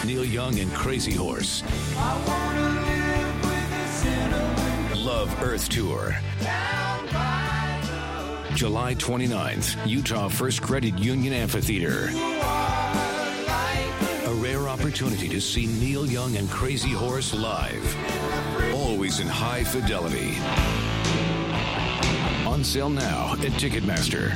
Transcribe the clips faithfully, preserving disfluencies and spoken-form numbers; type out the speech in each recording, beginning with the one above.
Neil Young and Crazy Horse. I wanna live with a cinnamon Love Earth Tour. down by the July twenty-ninth, Utah First Credit Union Amphitheater. water like A rare opportunity to see Neil Young and Crazy Horse live. Always in high fidelity. On sale now at Ticketmaster.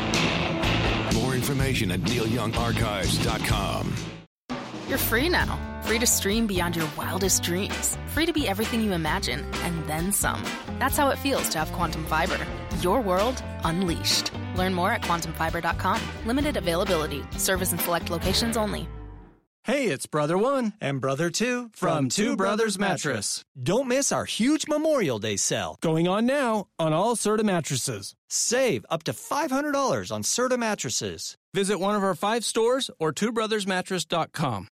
More information at neil young archives dot com. You're free now. Free to stream beyond your wildest dreams. Free to be everything you imagine, and then some. That's how it feels to have Quantum Fiber. Your world unleashed. Learn more at quantum fiber dot com. Limited availability. Service in select locations only. Hey, it's Brother One and Brother Two from Two Brothers Mattress. Don't miss our huge Memorial Day sale going on now on all Serta mattresses. Save up to five hundred dollars on Serta mattresses. Visit one of our five stores or two brothers mattress dot com.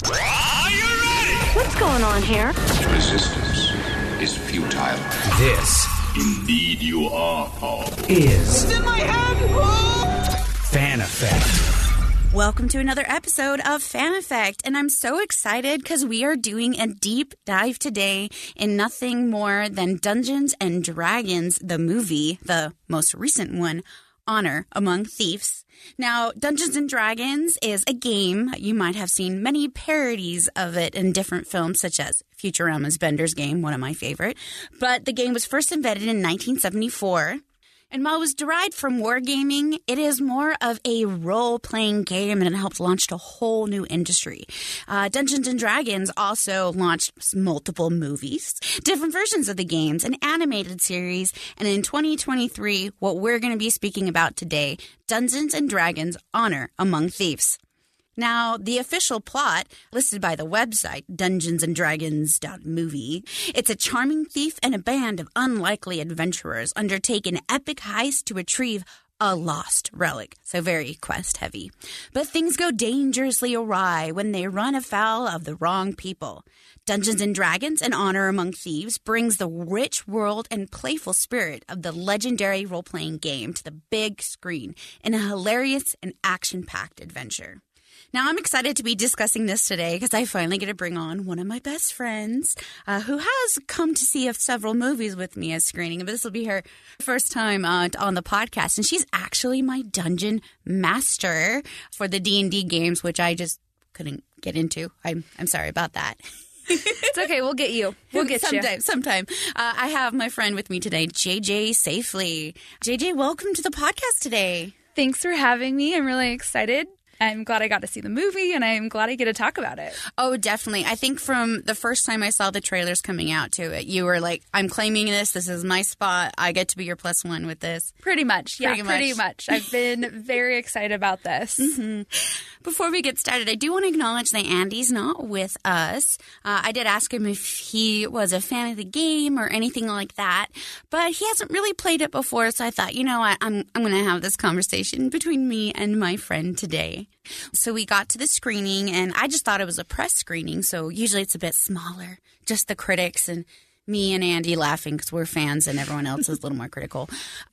Are you ready? What's going on here? Resistance is futile. This Indeed you are, Paul. is in my hand. Whoa! Fan Effect. Welcome to another episode of Fan Effect, and I'm so excited because we are doing a deep dive today in nothing more than Dungeons and Dragons, the movie, the most recent one, Honor Among Thieves. Now, Dungeons and Dragons is a game. You might have seen many parodies of it in different films, such as Futurama's Bender's Game, one of my favorite. But the game was first invented in nineteen seventy-four. And while it was derived from wargaming, it is more of a role-playing game, and it helped launch a whole new industry. Uh, Dungeons and Dragons also launched multiple movies, different versions of the games, an animated series, and in twenty twenty-three, what we're going to be speaking about today, Dungeons and Dragons Honor Among Thieves. Now, the official plot, listed by the website dungeons and dragons dot movie, it's a charming thief and a band of unlikely adventurers undertake an epic heist to retrieve a lost relic. So very quest-heavy. But things go dangerously awry when they run afoul of the wrong people. Dungeons and Dragons and Honor Among Thieves brings the rich world and playful spirit of the legendary role-playing game to the big screen in a hilarious and action-packed adventure. Now, I'm excited to be discussing this today because I finally get to bring on one of my best friends uh, who has come to see several movies with me as screening. But this will be her first time uh, on the podcast. And she's actually my dungeon master for the D and D games, which I just couldn't get into. I'm, I'm sorry about that. It's okay. We'll get you. We'll get sometime, you. Sometime. Uh, I have my friend with me today, J J Safely. J J, welcome to the podcast today. Thanks for having me. I'm really excited. I'm glad I got to see the movie, and I'm glad I get to talk about it. Oh, definitely. I think from the first time I saw the trailers coming out to it, you were like, I'm claiming this. This is my spot. I get to be your plus one with this. Pretty much. Yeah, pretty much. Pretty much. I've been very excited about this. Mm-hmm. Before we get started, I do want to acknowledge that Andy's not with us. Uh, I did ask him if he was a fan of the game or anything like that, but he hasn't really played it before, so I thought, you know what, I'm, I'm going to have this conversation between me and my friend today. So we got to the screening, and I just thought it was a press screening, so usually it's a bit smaller, just the critics and me and Andy laughing because we're fans and everyone else is a little more critical.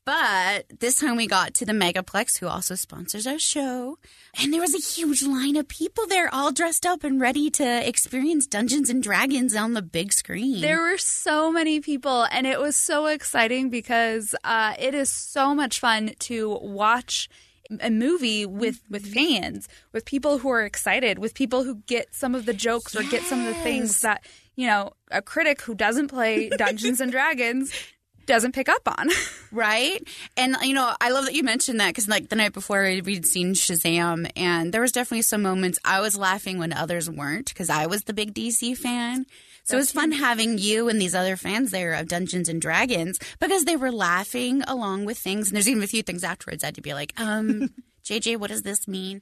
But this time we got to the Megaplex, who also sponsors our show, and there was a huge line of people there all dressed up and ready to experience Dungeons and Dragons on the big screen. There were so many people, and it was so exciting because uh, it is so much fun to watch a movie with, with fans, with people who are excited, with people who get some of the jokes or yes. get some of the things that, you know, a critic who doesn't play Dungeons and Dragons doesn't pick up on. Right? And, you know, I love that you mentioned that because, like, the night before we'd seen Shazam, and there was definitely some moments I was laughing when others weren't because I was the big D C fan. So it was fun having you and these other fans there of Dungeons and Dragons because they were laughing along with things. And there's even a few things afterwards I had to be like, um, J J, what does this mean?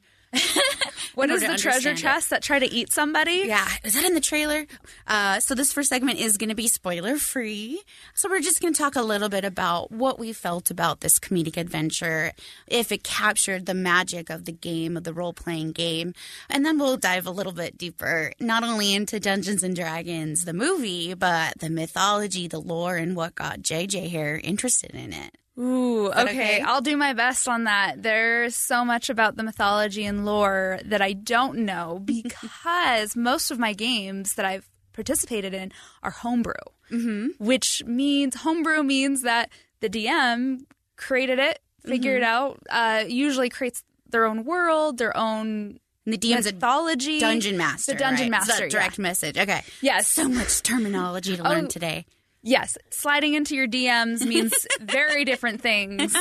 What is the treasure chest that tried to eat somebody? Yeah. Is that in the trailer? Uh, so this first segment is going to be spoiler free. So we're just going to talk a little bit about what we felt about this comedic adventure, if it captured the magic of the game, of the role-playing game. And then we'll dive a little bit deeper, not only into Dungeons and Dragons, the movie, but the mythology, the lore, and what got J J here interested in it. Ooh, that okay. okay? I'll do my best on that. There's so much about the mythology and lore that I don't know because most of my games that I've participated in are homebrew, mm-hmm. which means homebrew means that the D M created it, figured mm-hmm. out, uh, usually creates their own world, their own and the D M's mythology. A dungeon master. The dungeon right? master. So direct yeah. message. Okay. Yes. So much terminology to learn oh, today. Yes. Sliding into your D Ms means very different things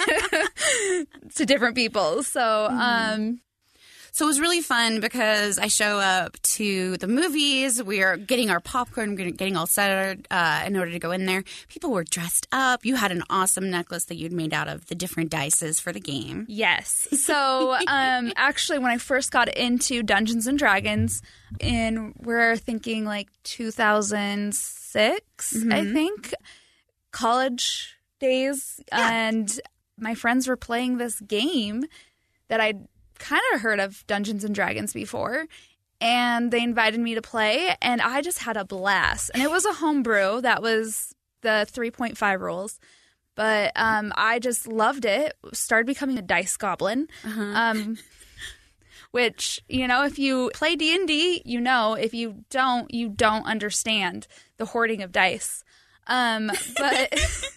to different people. So, mm-hmm. um, So it was really fun because I show up to the movies. We are getting our popcorn, getting all set uh, in order to go in there. People were dressed up. You had an awesome necklace that you'd made out of the different dices for the game. Yes. So um, actually, when I first got into Dungeons and Dragons, in we're thinking like two thousand six, mm-hmm. I think, college days, yeah. and my friends were playing this game that I'd kind of heard of Dungeons and Dragons before, and they invited me to play, and I just had a blast. And it was a homebrew. That was the three point five rules. But um, I just loved it. Started becoming a dice goblin, uh-huh. um, which, you know, if you play D and D, you know. If you don't, you don't understand the hoarding of dice. Um, but...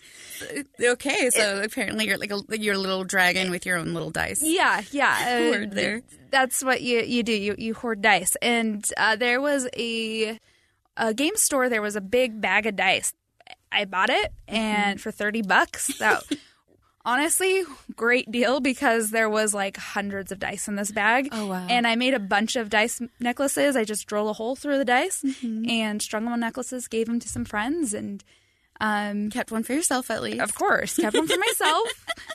Okay, so it, apparently you're like a, you're a little dragon with your own little dice. Yeah, yeah. Uh, hoard there. That's what you, you do. You you hoard dice. And uh, there was a a game store. There was a big bag of dice. I bought it, and mm-hmm. for thirty bucks. That honestly, great deal because there was like hundreds of dice in this bag. Oh wow! And I made a bunch of dice necklaces. I just drilled a hole through the dice mm-hmm. and strung them on necklaces. Gave them to some friends and. Um, kept one for yourself at least. Of course. Kept one for myself.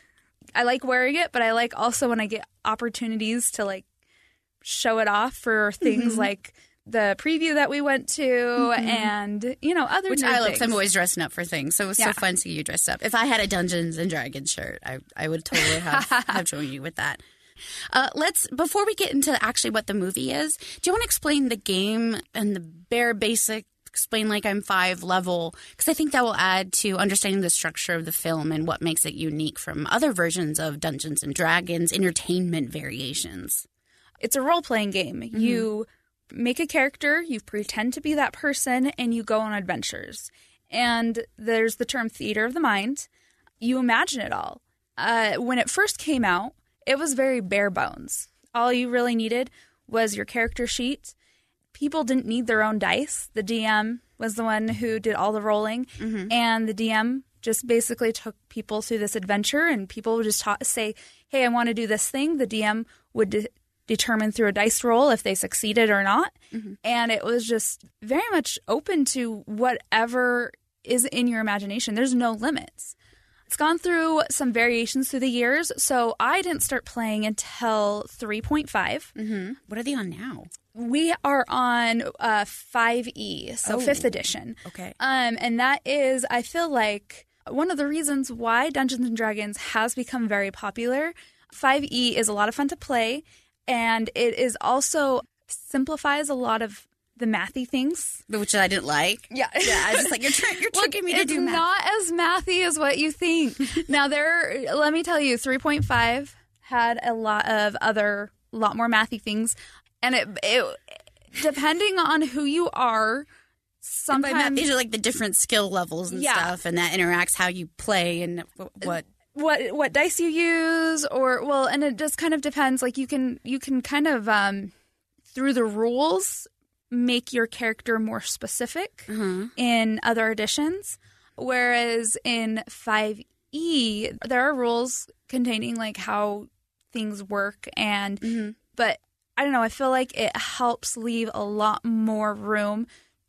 I like wearing it, but I like also when I get opportunities to like show it off for things mm-hmm. like the preview that we went to mm-hmm. and, you know, other Which I love because I'm things. always dressing up for things. So it was yeah. so fun to see you dressed up. If I had a Dungeons and Dragons shirt, I, I would totally have, have joined you with that. Uh, let's before we get into actually what the movie is, do you want to explain the game and the bare basic explain like I'm five level, because I think that will add to understanding the structure of the film and what makes it unique from other versions of Dungeons and Dragons entertainment variations. It's a role-playing game. Mm-hmm. You make a character, you pretend to be that person, and you go on adventures. And there's the term theater of the mind. You imagine it all. Uh, when it first came out, it was very bare bones. All you really needed was your character sheet. People didn't need their own dice. The D M was the one who did all the rolling, mm-hmm. and the D M just basically took people through this adventure, and people would just ta- say, hey, I want to do this thing. The D M would de- determine through a dice roll if they succeeded or not, mm-hmm. and it was just very much open to whatever is in your imagination. There's no limits. It's gone through some variations through the years, so I didn't start playing until three point five. Mm-hmm. What are they on now? We are on uh, five E, so oh, fifth edition. Okay. Um, and that is, I feel like, one of the reasons why Dungeons and Dragons has become very popular. five E is a lot of fun to play, and it is also simplifies a lot of the mathy things. Which I didn't like. Yeah. Yeah, I was just like, you're, tra- you're tricking me to do math. It's not as mathy as what you think. Now, there, let me tell you, three point five had a lot of other, lot more mathy things. And it, it, depending on who you are, sometimes... Math, these are like the different skill levels and yeah. stuff, and that interacts how you play and what... What what dice you use, or, well, and it just kind of depends. Like, you can, you can kind of, um, through the rules... make your character more specific mm-hmm. in other editions. Whereas in five E, there are rules containing like how things work. And mm-hmm. but I don't know, I feel like it helps leave a lot more room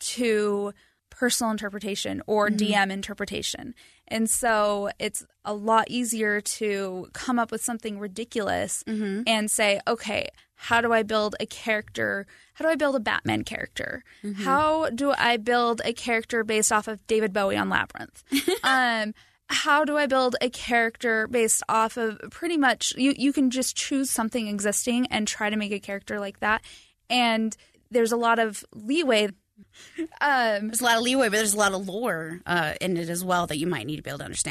to personal interpretation or mm-hmm. D M interpretation. And so it's a lot easier to come up with something ridiculous mm-hmm. and say, okay, how do I build a character? How do I build a Batman character? Mm-hmm. How do I build a character based off of David Bowie on Labyrinth? um, how do I build a character based off of pretty much, you, you can just choose something existing and try to make a character like that. And there's a lot of leeway. Um, there's a lot of leeway, but there's a lot of lore uh, in it as well that you might need to be able to understand.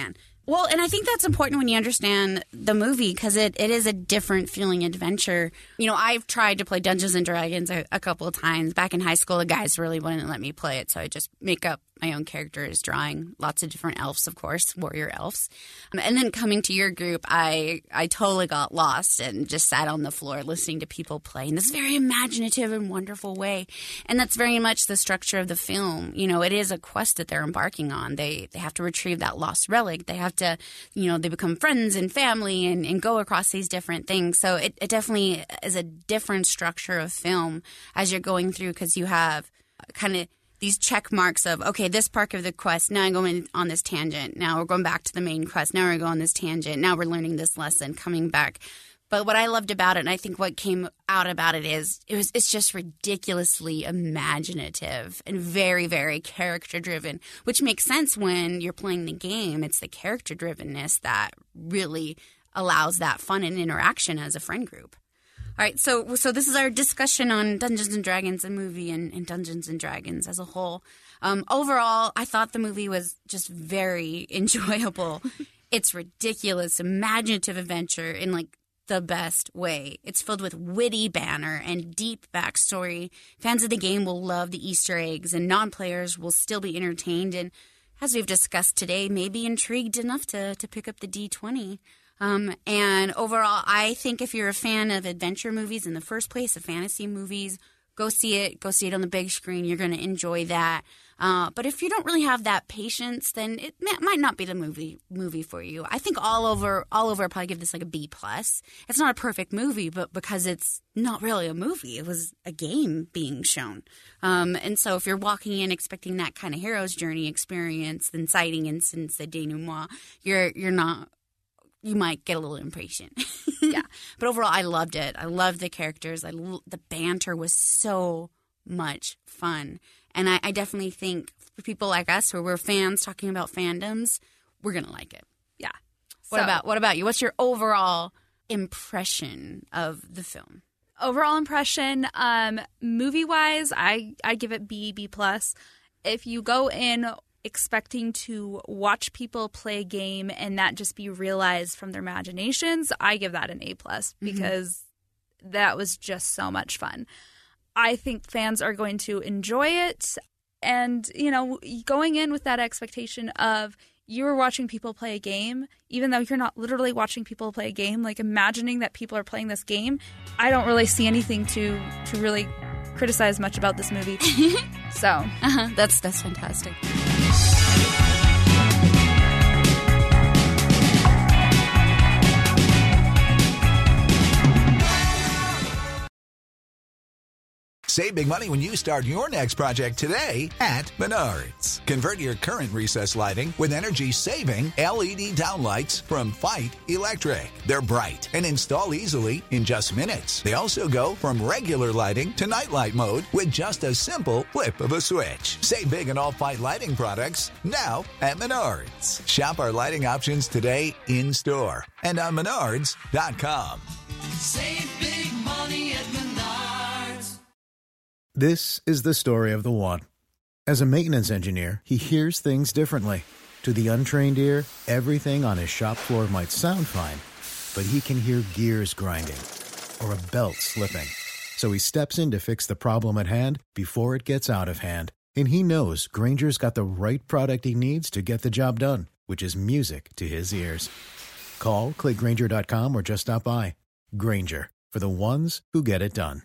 Well, and I think that's important when you understand the movie because it, it is a different feeling adventure. You know, I've tried to play Dungeons and Dragons a, a couple of times. Back in high school, the guys really wouldn't let me play it, so I just make up my own characters, drawing lots of different elves, of course, warrior elves. Um, and then coming to your group, I, I totally got lost and just sat on the floor listening to people play in this very imaginative and wonderful way. And that's very much the structure of the film. You know, it is a quest that they're embarking on. They they have to retrieve that lost relic. They have to, you know, they become friends and family and, and go across these different things. So it, it definitely is a different structure of film as you're going through because you have kind of these check marks of, okay, this part of the quest, now I'm going on this tangent. Now we're going back to the main quest. Now we're going on this tangent. Now we're learning this lesson, coming back. But what I loved about it, and I think what came out about it is it was it's just ridiculously imaginative and very, very character-driven, which makes sense when you're playing the game. It's the character-drivenness that really allows that fun and interaction as a friend group. All right, so so this is our discussion on Dungeons and Dragons, the movie, and, and Dungeons and Dragons as a whole. Um, overall, I thought the movie was just very enjoyable. It's ridiculous, imaginative adventure in like the best way. It's filled with witty banter and deep backstory. Fans of the game will love the Easter eggs, and non-players will still be entertained and, as we've discussed today, maybe intrigued enough to, to pick up the D twenty. Um, and overall, I think if you're a fan of adventure movies in the first place, of fantasy movies, go see it. Go see it on the big screen. You're going to enjoy that. Uh, but if you don't really have that patience, then it may, might not be the movie movie for you. I think all over, all over, I'd probably give this like a B plus. It's not a perfect movie, but because it's not really a movie, it was a game being shown. Um, and so if you're walking in expecting that kind of hero's journey experience, then citing instance the denouement, you're you're not. You might get a little impatient. Yeah. But overall, I loved it. I loved the characters. I l- the banter was so much fun. And I, I definitely think for people like us who we're fans talking about fandoms, we're going to like it. Yeah. What So- about what about you? What's your overall impression of the film? Overall impression, um, movie-wise, I, I give it B, B plus. If you go in expecting to watch people play a game and that just be realized from their imaginations, I give that an A plus because mm-hmm. that was just so much fun. I think fans are going to enjoy it. And, you know, going in with that expectation of you were watching people play a game, even though you're not literally watching people play a game, like imagining that people are playing this game, I don't really see anything to, to really criticize much about this movie. So uh-huh. that's that's fantastic. Save big money when you start your next project today at Menards. Convert your current recessed lighting with energy-saving L E D downlights from Fight Electric. They're bright and install easily in just minutes. They also go from regular lighting to nightlight mode with just a simple flip of a switch. Save big on all Fight lighting products now at Menards. Shop our lighting options today in-store and on menards dot com. Save big money at Menards. This is the story of the one. As a maintenance engineer, he hears things differently. To the untrained ear, everything on his shop floor might sound fine, but he can hear gears grinding or a belt slipping. So he steps in to fix the problem at hand before it gets out of hand. And he knows Grainger's got the right product he needs to get the job done, which is music to his ears. Call, click Grainger dot com, or just stop by. Grainger, for the ones who get it done.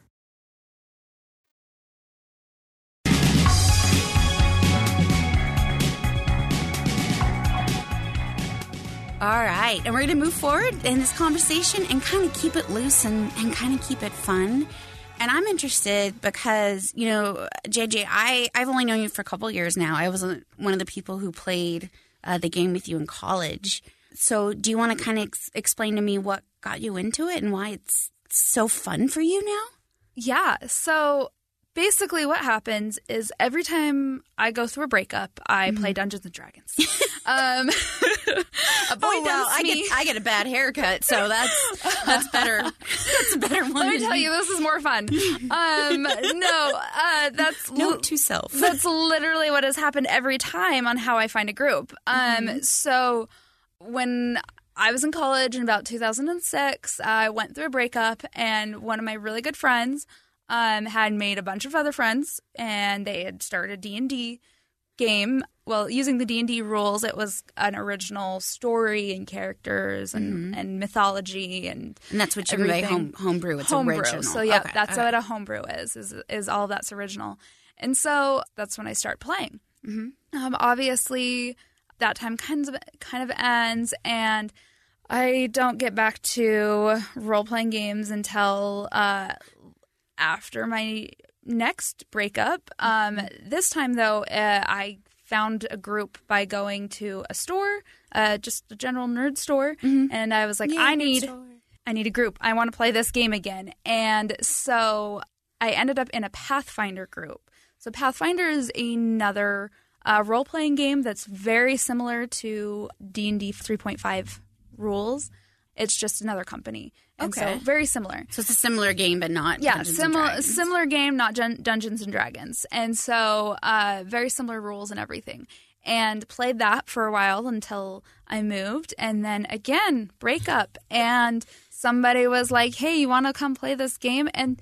All right, and we're going to move forward in this conversation and kind of keep it loose and, and kind of keep it fun. And I'm interested because, you know, J J, I, I've only known you for a couple years now. I was one of the people who played uh, the game with you in college. So do you want to kind of ex- explain to me what got you into it and why it's so fun for you now? Yeah, so basically what happens is every time I go through a breakup, I mm-hmm. play Dungeons and Dragons. um, a boy oh, well, I me. get I get a bad haircut, so that's that's better. That's a better one. Let me tell me. you, this is more fun. Um, no, uh, that's note to self. That's literally what has happened every time on How I Find a Group. Um, mm-hmm. So when I was in college in about two thousand six, I went through a breakup, and one of my really good friends um, had made a bunch of other friends, and they had started a D and D game. Well, using the D and D rules, it was an original story and characters and, Mm-hmm. and mythology and And that's what you mean by everything. home, homebrew. It's homebrew. original. So yeah, Okay, that's okay. what a homebrew is, is. Is all that's original. And so that's when I start playing. Mm-hmm. Um, obviously, that time kind of kind of ends, and I don't get back to role playing games until uh, after my next breakup. Um, this time, though, uh, I found a group by going to a store, uh, just a general nerd store, Mm-hmm. and I was like, Yay, I nerd need, store. I need a group. I want to play this game again, and so I ended up in a Pathfinder group. So Pathfinder is another uh, role playing game that's very similar to D and D three point five rules. It's just another company, and Okay. so very similar. So it's a similar game, but not Yeah, Dungeons and similar Dragons. similar game, not Dun- Dungeons and Dragons, and so uh, very similar rules and everything. And played that for a while until I moved, and then again breakup. And somebody was like, "Hey, you want to come play this game?" And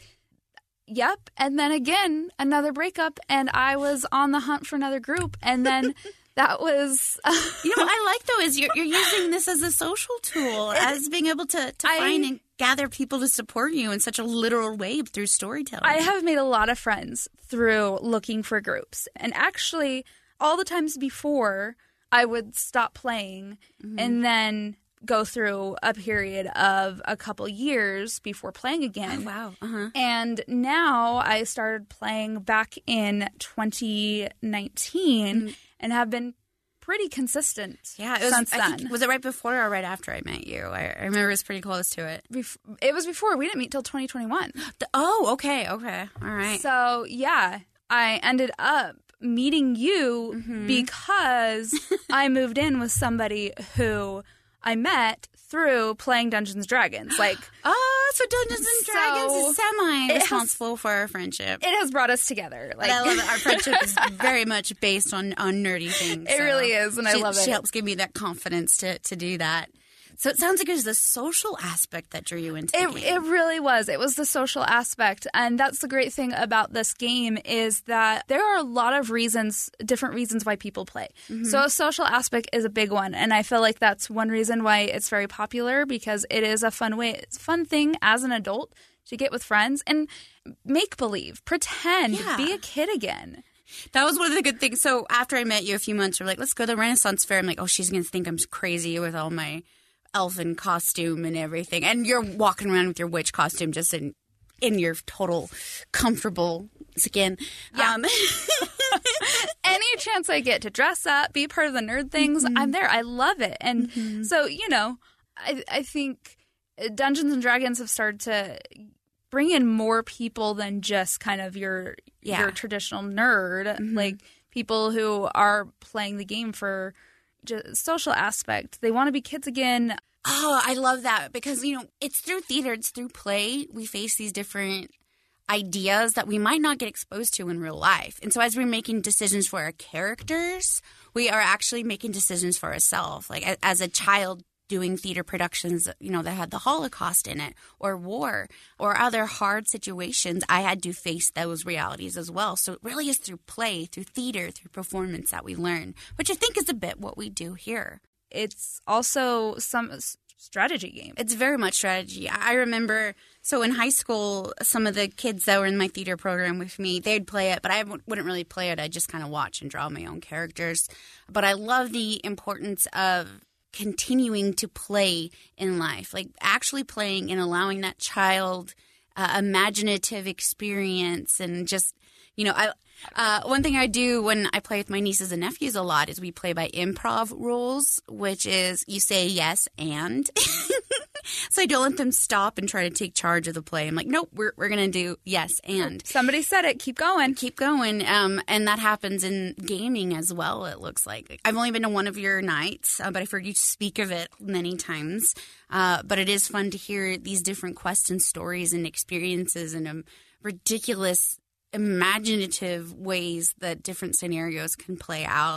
yep. And then again another breakup, and I was on the hunt for another group, and then. That was, You know what I like, though, is you're, you're using this as a social tool, as being able to, to I- find and gather people to support you in such a literal way through storytelling. I have made a lot of friends through looking for groups. And actually, all the times before, I would stop playing Mm-hmm. and then go through a period of a couple years before playing again. Oh, wow. Uh-huh. And now I started playing back in twenty nineteen and have been pretty consistent Mm-hmm. Yeah, it was, since I then. think, was it right before or right after I met you? I, I remember it was pretty close to it. Bef- it was before. We didn't meet till twenty twenty-one. The- oh, okay, okay. All right. So, yeah, I ended up meeting you Mm-hmm. because I moved in with somebody who I met through playing Dungeons and Dragons. Like, oh, so Dungeons and So, Dragons is it has- semi-responsible for our friendship. it has brought us together. Like, But I love it. Our friendship is very much based on, on nerdy things. It so really is, and I she- love it. She helps give me that confidence to, to do that. So it sounds like it was the social aspect that drew you into the It, game. it really was. It was the social aspect. And that's the great thing about this game is that there are a lot of reasons, different reasons why people play. Mm-hmm. So a social aspect is a big one. And I feel like that's one reason why it's very popular because it is a fun way, it's a fun thing as an adult to get with friends and make believe, pretend, Yeah. be a kid again. That was one of the good things. So after I met you a few months, we're like, let's go to the Renaissance Fair. I'm like, oh, she's going to think I'm crazy with all my elfin costume and everything. And you're walking around with your witch costume just in in your total comfortable skin. Yeah. Um, Any chance I get to dress up, be part of the nerd things, I'm there. I love it. And so, you know, I, I think Dungeons and Dragons have started to bring in more people than just kind of your Yeah. your traditional nerd, like people who are playing the game for just social aspect. They want to be kids again. Oh, I love that because, you know, it's through theater, it's through play. We face these different ideas that we might not get exposed to in real life. And so as we're making decisions for our characters, we are actually making decisions for ourselves. Like a- as a child doing theater productions, you know, that had the Holocaust in it or war or other hard situations, I had to face those realities as well. So it really is through play, through theater, through performance that we learn, which I think is a bit what we do here. It's also some s- strategy game. It's very much strategy. I I remember, so in high school, some of the kids that were in my theater program with me, they'd play it, but I w- wouldn't really play it. I'd just kind of watch and draw my own characters. But I love the importance of continuing to play in life, like actually playing and allowing that child uh, imaginative experience and just, you know, I uh, one thing I do when I play with my nieces and nephews a lot is we play by improv rules, which is you say yes and. So I don't let them stop and try to take charge of the play. I'm like, nope, we're we're gonna do yes and. Somebody said it. Keep going. Keep going. Um, and that happens in gaming as well, it looks like. I've only been to one of your nights, uh, but I've heard you speak of it many times. Uh, but it is fun to hear these different quests and stories and experiences and um, ridiculous, imaginative ways that different scenarios can play out.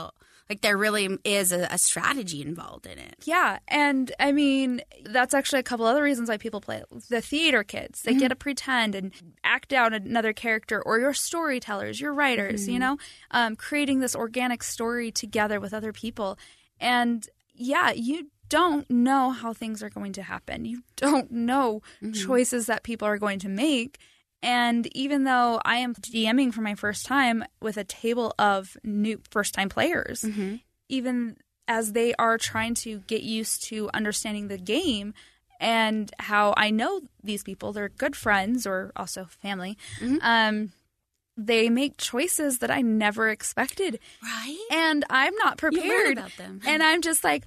like there really is a, a strategy involved in it. Yeah, and I mean, that's actually a couple other reasons why people play it. The theater kids, they mm-hmm. get to pretend and act out another character, or your storytellers, your writers, mm-hmm. you know, um, creating this organic story together with other people. And yeah, you don't know how things are going to happen. You don't know mm-hmm. choices that people are going to make. And even though I am DMing for my first time with a table of new first-time players, mm-hmm. even as they are trying to get used to understanding the game and how I know these people, they're good friends or also family, mm-hmm. um, they make choices that I never expected. Right. And I'm not prepared. You learn about them. And I'm just like,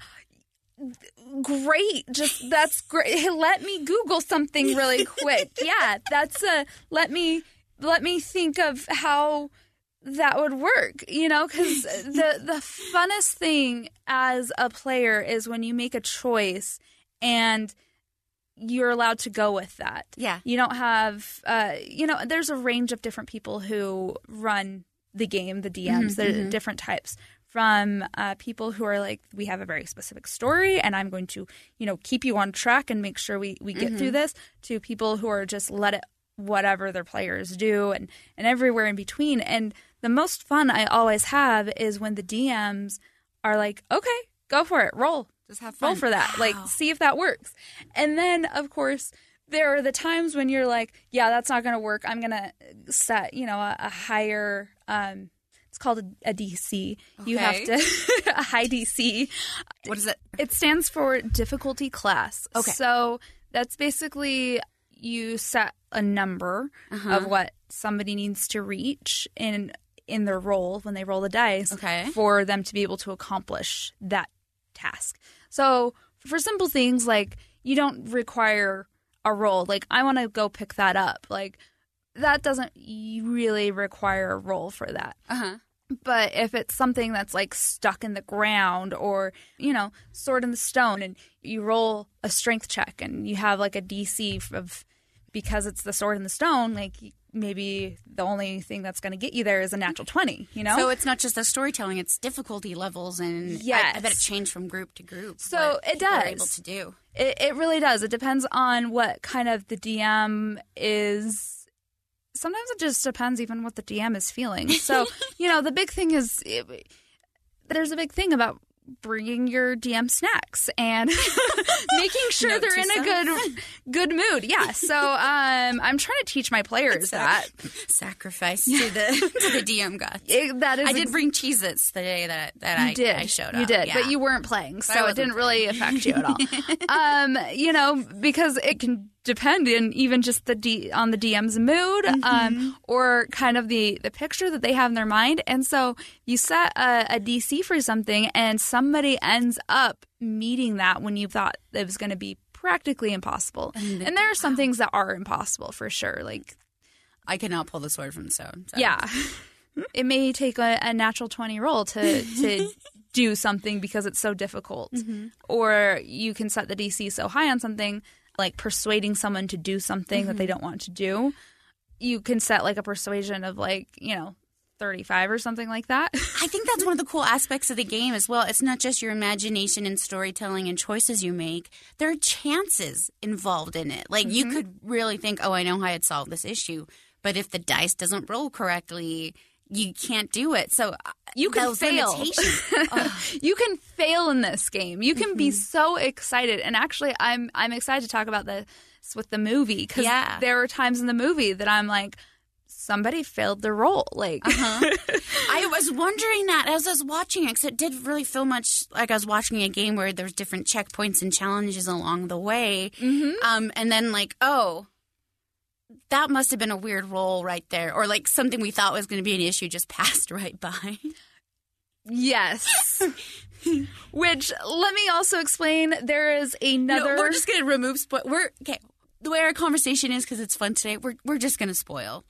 great, just that's great. Let me Google something really quick. Yeah, that's a let me let me think of how that would work, you know, because the the funnest thing as a player is when you make a choice and you're allowed to go with that. Yeah, you don't have uh you know, there's a range of different people who run the game, the D Ms. Mm-hmm, there are mm-hmm. different types. From uh, people who are like, we have a very specific story and I'm going to, you know, keep you on track and make sure we, we get mm-hmm. through this, to people who are just let it, whatever their players do, and, and everywhere in between. And the most fun I always have is when the D Ms are like, okay, go for it, roll. Just have fun. Roll for that. Wow. Like, see if that works. And then, of course, there are the times when you're like, yeah, that's not going to work. I'm going to set, you know, a, a higher um it's called a, a D C. Okay. You have to a high D C. What is it? It stands for difficulty class. Okay. So that's basically you set a number uh-huh. of what somebody needs to reach in in their role when they roll the dice okay. for them to be able to accomplish that task. So for simple things like you don't require a roll. Like, I want to go pick that up. Like, that doesn't really require a roll for that. Uh-huh. But if it's something that's like stuck in the ground or, you know, sword in the stone, and you roll a strength check and you have like a D C of, because it's the sword in the stone, like maybe the only thing that's going to get you there is a natural twenty, you know? So it's not just the storytelling, it's difficulty levels, and yes. I, I bet it changed from group to group. So it does. Able to do. It, it really does. It depends on what kind of the D M is. Sometimes it just depends even what the D M is feeling. So, you know, the big thing is it, there's a big thing about bringing your D M snacks and making sure Note they're in self. a good good mood. Yeah. So um, I'm trying to teach my players it's that. Sacrifice to the to the D M gods. It, that is I did ex- bring Cheez-Its the day that, that you I, did. I showed up. You did, yeah. but you weren't playing, so it didn't playing. really affect you at all. um, you know, because it can depend in even just the D, on the D M's mood, mm-hmm. um, or kind of the, the picture that they have in their mind. And so you set a, a D C for something, and somebody ends up meeting that when you thought it was going to be practically impossible. And, and there are some wow. things that are impossible for sure. Like, I cannot pull the sword from the stone. So. Yeah. It may take a, a natural twenty roll to to do something because it's so difficult. Mm-hmm. Or you can set the D C so high on something, like persuading someone to do something mm-hmm. that they don't want to do. You can set like a persuasion of like, you know, thirty-five or something like that. I think that's one of the cool aspects of the game as well. It's not just your imagination and storytelling and choices you make. There are chances involved in it. Like, mm-hmm. you could really think, oh, I know how I'd solve this issue. But if the dice doesn't roll correctly, you can't do it. So you can fail. You can fail in this game. You can mm-hmm. be so excited. And actually, I'm I'm excited to talk about this with the movie, because yeah. there are times in the movie that I'm like, somebody failed their role. Like, uh-huh. I was wondering that as I was watching it, because it did really feel much like I was watching a game where there's different checkpoints and challenges along the way. Mm-hmm. Um, and then like, oh, that must have been a weird roll right there. Or like something we thought was going to be an issue just passed right by. Yes. Which, let me also explain, there is another... No, we're just going to remove... Spo- we're okay. The way our conversation is, because it's fun today, we're we're just going to spoil.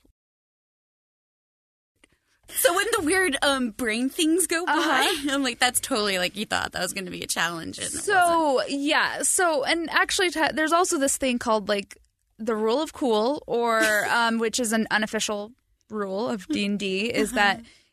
So when the weird um, brain things go by, uh-huh. I'm like, that's totally like you thought that was going to be a challenge. And so, it wasn't. yeah. So, and actually, t- there's also this thing called like the rule of cool, or um, which is an unofficial rule of D and D, is that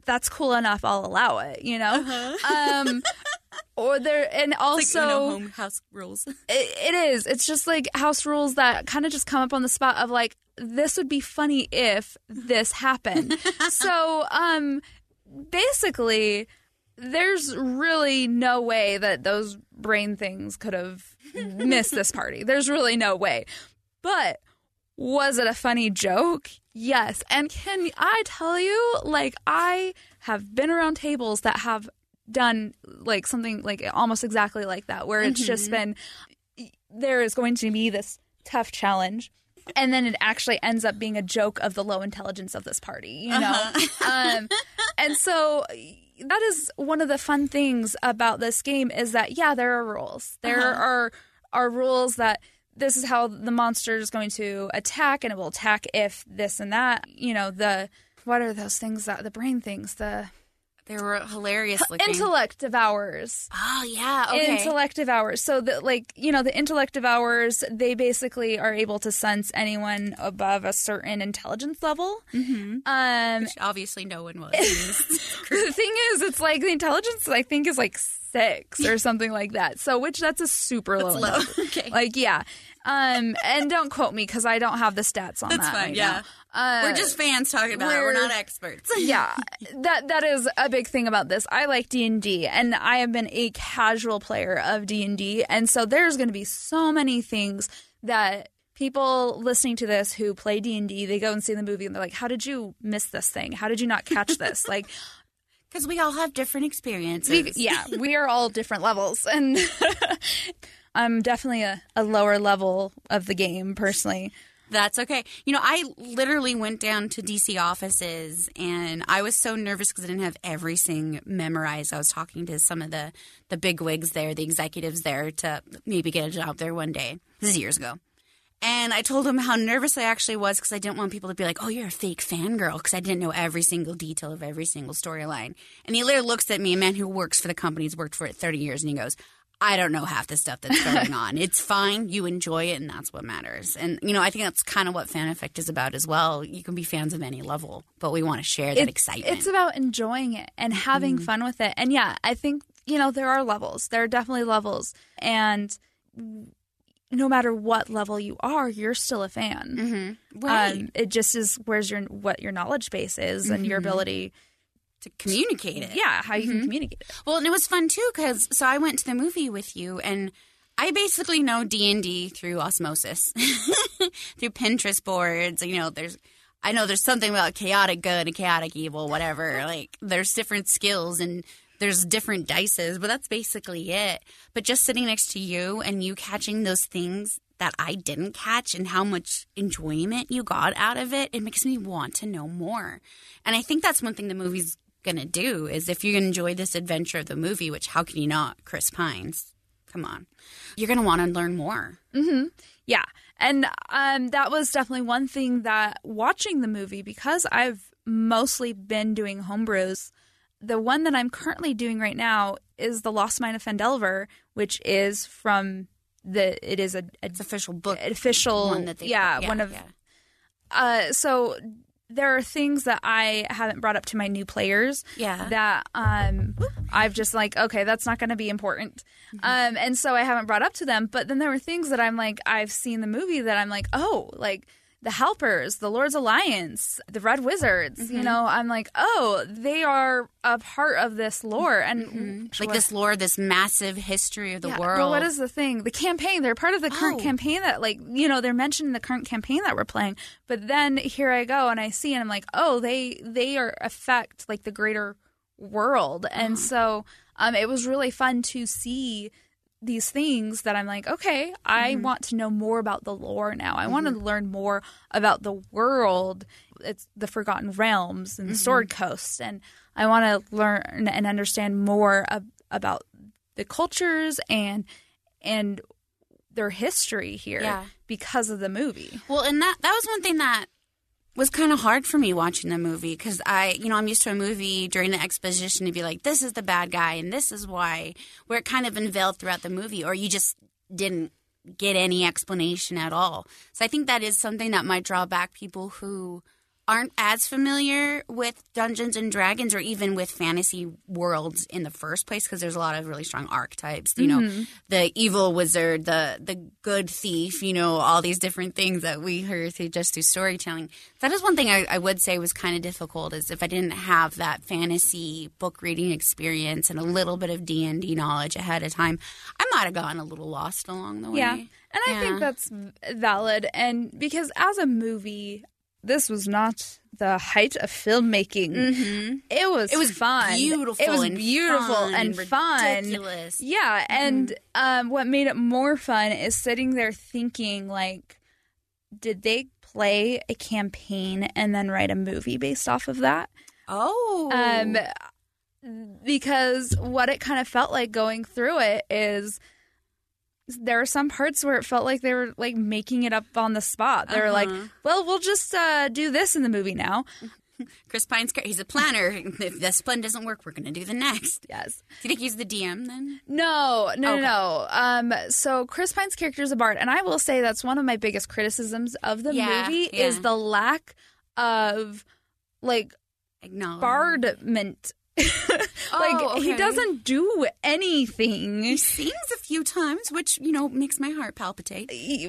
that's cool enough. I'll allow it, you know? Uh-huh. Um, or there, and also, it's like, you know, home house rules. it, it is. It's just like house rules that kind of just come up on the spot of like, this would be funny if this happened. So, um, basically, there's really no way that those brain things could have missed this party. There's really no way. But was it a funny joke? Yes. And can I tell you, like, I have been around tables that have done, like, something, like, almost exactly like that, where it's mm-hmm. just been, there is going to be this tough challenge, and then it actually ends up being a joke of the low intelligence of this party, you know? Uh-huh. um, and so that is one of the fun things about this game is that, yeah, there are rules. There uh-huh. are are rules that this is how the monster is going to attack, and it will attack if this and that. You know, the, what are those things that, the brain things, the... They were hilarious looking. Intellect devours. Oh, yeah. Okay. Intellect devours. So, the, like, you know, the intellect devours, they basically are able to sense anyone above a certain intelligence level. Mm-hmm. Um, Which obviously no one was. The thing is, it's like the intelligence, I think, is like six or something like that. So, which that's a super low. That's low. Number. Okay. Like, yeah. Um, and don't quote me because I don't have the stats on that's that. That's fine, right yeah. Now. Uh, we're just fans talking about it. We're not experts. Yeah, that that is a big thing about this. I like D and D, and I have been a casual player of D and D, and so there's going to be so many things that people listening to this who play D and D, they go and see the movie, and they're like, how did you miss this thing? How did you not catch this? Like, because we all have different experiences. We, yeah, we are all different levels, and I'm definitely a, a lower level of the game, personally. That's okay. You know, I literally went down to D C offices, and I was so nervous because I didn't have everything memorized. I was talking to some of the, the big wigs there, the executives there, to maybe get a job there one day. This is years ago. And I told them how nervous I actually was because I didn't want people to be like, oh, you're a fake fangirl, because I didn't know every single detail of every single storyline. And he literally looks at me, a man who works for the company, has worked for it thirty years, and he goes, I don't know half the stuff that's going on. It's fine. You enjoy it, and that's what matters. And, you know, I think that's kind of what Fan Effect is about as well. You can be fans of any level, but we want to share that it's, excitement. It's about enjoying it and having mm-hmm. fun with it. And, yeah, I think, you know, there are levels. There are definitely levels. And no matter what level you are, you're still a fan. Mm-hmm. Right. Um, it just is where's your what your knowledge base is mm-hmm. and your ability to communicate it. Yeah, how you mm-hmm. can communicate it. Well, and it was fun, too, because so I went to the movie with you, and I basically know D and D through osmosis, through Pinterest boards. You know, there's I know there's something about chaotic good and chaotic evil, whatever. Like, there's different skills and there's different dices, but that's basically it. But just sitting next to you and you catching those things that I didn't catch and how much enjoyment you got out of it, it makes me want to know more. And I think that's one thing the movie's going to do is if you enjoy this adventure of the movie, which how can you not, Chris Pines, come on, you're going to want to learn more. Mm-hmm. Yeah. And um, that was definitely one thing that watching the movie, because I've mostly been doing homebrews, the one that I'm currently doing right now is The Lost Mine of Phandelver, which is from the, it is a, a it's official book. Official, one that they, yeah, yeah, one of, yeah. uh, so there are things that I haven't brought up to my new players yeah. that um, I've just like, okay, that's not going to be important. Mm-hmm. Um, and so I haven't brought up to them. But then there were things that I'm like, I've seen the movie that I'm like, oh, like the Helpers, the Lord's Alliance, the Red Wizards, mm-hmm. you know, I'm like, oh, they are a part of this lore. And mm-hmm. like what? This lore, this massive history of the yeah, world. But what is the thing? The campaign, they're part of the current oh. campaign that, like, you know, they're mentioned in the current campaign that we're playing. But then here I go and I see and I'm like, oh, they, they are affect like the greater world. And oh. so um, it was really fun to see these things that I'm like, okay, I mm-hmm. want to know more about the lore now. I mm-hmm. want to learn more about the world. It's the Forgotten Realms and the mm-hmm. Sword Coast. And I want to learn and understand more ab- about the cultures and and their history here yeah. because of the movie. Well, and that that was one thing that was kind of hard for me watching the movie because I, you know, I'm used to a movie during the exposition to be like, this is the bad guy and this is why, where it kind of unveiled throughout the movie, or you just didn't get any explanation at all. So I think that is something that might draw back people who aren't as familiar with Dungeons and Dragons or even with fantasy worlds in the first place, because there's a lot of really strong archetypes. You Mm-hmm. know, the evil wizard, the the good thief, you know, all these different things that we heard through just through storytelling. That is one thing I, I would say was kind of difficult, is if I didn't have that fantasy book reading experience and a little bit of D and D knowledge ahead of time, I might have gotten a little lost along the way. Yeah. And I Yeah. think that's valid. And because as a movie, this was not the height of filmmaking. Mm-hmm. It was It was fun. beautiful It was and beautiful fun and, and fun. ridiculous. Yeah, and um, what made it more fun is sitting there thinking, like, did they play a campaign and then write a movie based off of that? Oh. Um, because what it kind of felt like going through it is there are some parts where it felt like they were like making it up on the spot. They were like, Uh-huh. well, we'll just uh, do this in the movie now. Chris Pine's char- he's a planner. If this plan doesn't work, we're going to do the next. Yes. Do you think he's the D M then? No, no, Okay. no, no. Um, so Chris Pine's character is a bard, and I will say that's one of my biggest criticisms of the Yeah, movie yeah. is the lack of like Acknowledge. bardment. like Oh, he okay. doesn't do anything. He sings a few times, which, you know, makes my heart palpitate. he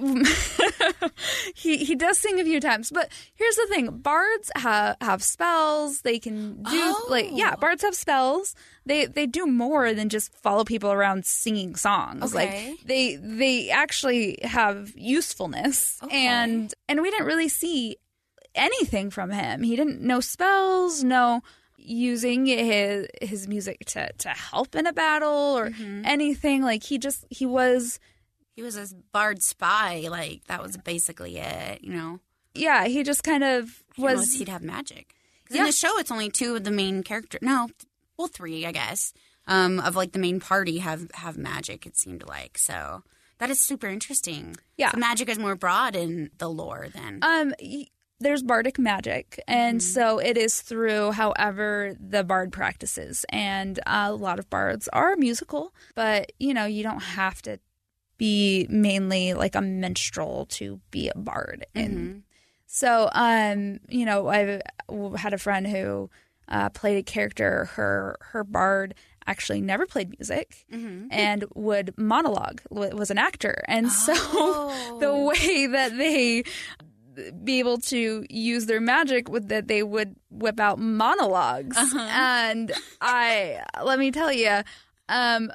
he he does sing a few times, but here's the thing: bards have have spells. They can do Oh. like yeah, bards have spells. They they do more than just follow people around singing songs. Okay. Like they they actually have usefulness, Okay. and and we didn't really see anything from him. He didn't know spells, no using his his music to to help in a battle or Mm-hmm. anything. Like he just he was. He was a bard spy. Like, that was basically it, you know? Yeah, he just kind of Was was. he'd have magic. Because Yeah. in the show, it's only two of the main characters. No, well, three, I guess, um, of, like, the main party have, have magic, it seemed like. So that is super interesting. Yeah. So magic is more broad in the lore then. Um, y- there's bardic magic, and Mm-hmm. so it is through however the bard practices. And uh, a lot of bards are musical, but you know you don't have to be mainly like a minstrel to be a bard. Mm-hmm. And so, um, you know, I had a friend who uh, played a character. Her her bard actually never played music Mm-hmm. and would monologue. w- Was an actor, and so Oh. the way that they be able to use their magic with that they would whip out monologues. Uh-huh. And I let me tell you, um,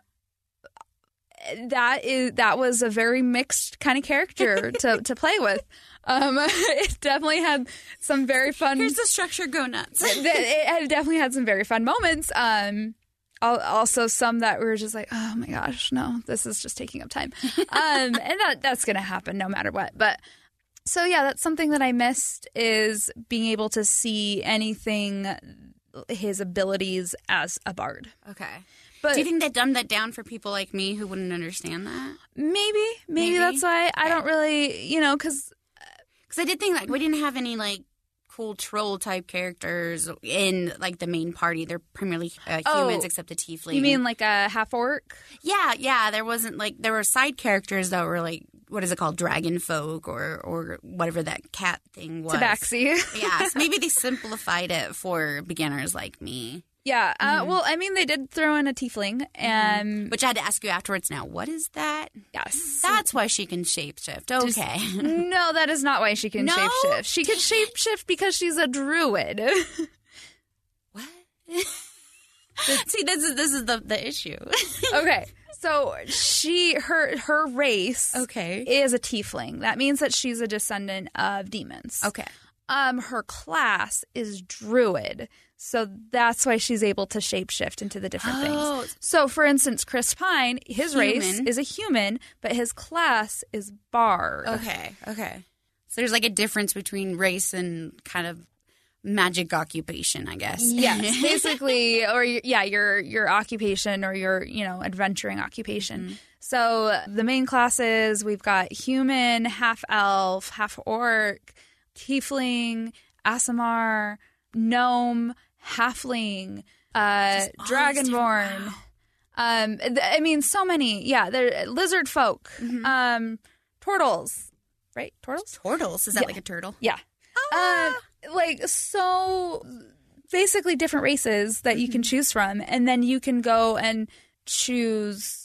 that is that was a very mixed kind of character to, to play with. Um, it definitely had some very fun. Here's the structure, go nuts. it, it had definitely had some very fun moments. Um, al- also some that we were just like, oh my gosh, no, this is just taking up time. Um, and that that's gonna happen no matter what. But so yeah, that's something that I missed is being able to see anything, his abilities as a bard. Okay. But Do you think they dumbed that down for people like me who wouldn't understand that? maybe, maybe, Maybe? that's why I Okay. don't really, you know, because Because I did think, like, we didn't have any, like, cool troll-type characters in, like, the main party. They're primarily uh, Oh, humans except the tiefling. you mean like a half orc? Yeah, yeah. There wasn't, like, there were side characters that were, like, what is it called? Dragon folk or, or whatever that cat thing was. Tabaxi. Yeah, so maybe they simplified it for beginners like me. Yeah. Uh, Mm-hmm. well, I mean, they did throw in a tiefling, and Which I had to ask you afterwards now, what is that? yes, That's why she can shapeshift. Okay. no, that is not why she can No? shapeshift. She can shapeshift because she's a druid. What? See, this is this is the, the issue. Okay, so she her her race Okay. is a tiefling. That means that she's a descendant of demons. Okay. Um, her class is druid, so that's why she's able to shapeshift into the different Oh. things. So, for instance, Chris Pine, his race Human. is a human, but his class is bard. Okay, okay. So there's like a difference between race and kind of magic occupation, I guess. Yes, basically, or y- yeah, your your occupation or your you know adventuring occupation. Mm-hmm. So the main classes we've got human, half elf, half orc, tiefling, Aasimar, gnome, halfling, uh, Just all these dragonborn. different- Um, th- I mean, so many. Yeah, they're lizard folk, Mm-hmm. um, turtles, right? Turtles. Turtles. Is that Yeah. like a turtle? Yeah. Uh, like so basically different races that you can choose from, and then you can go and choose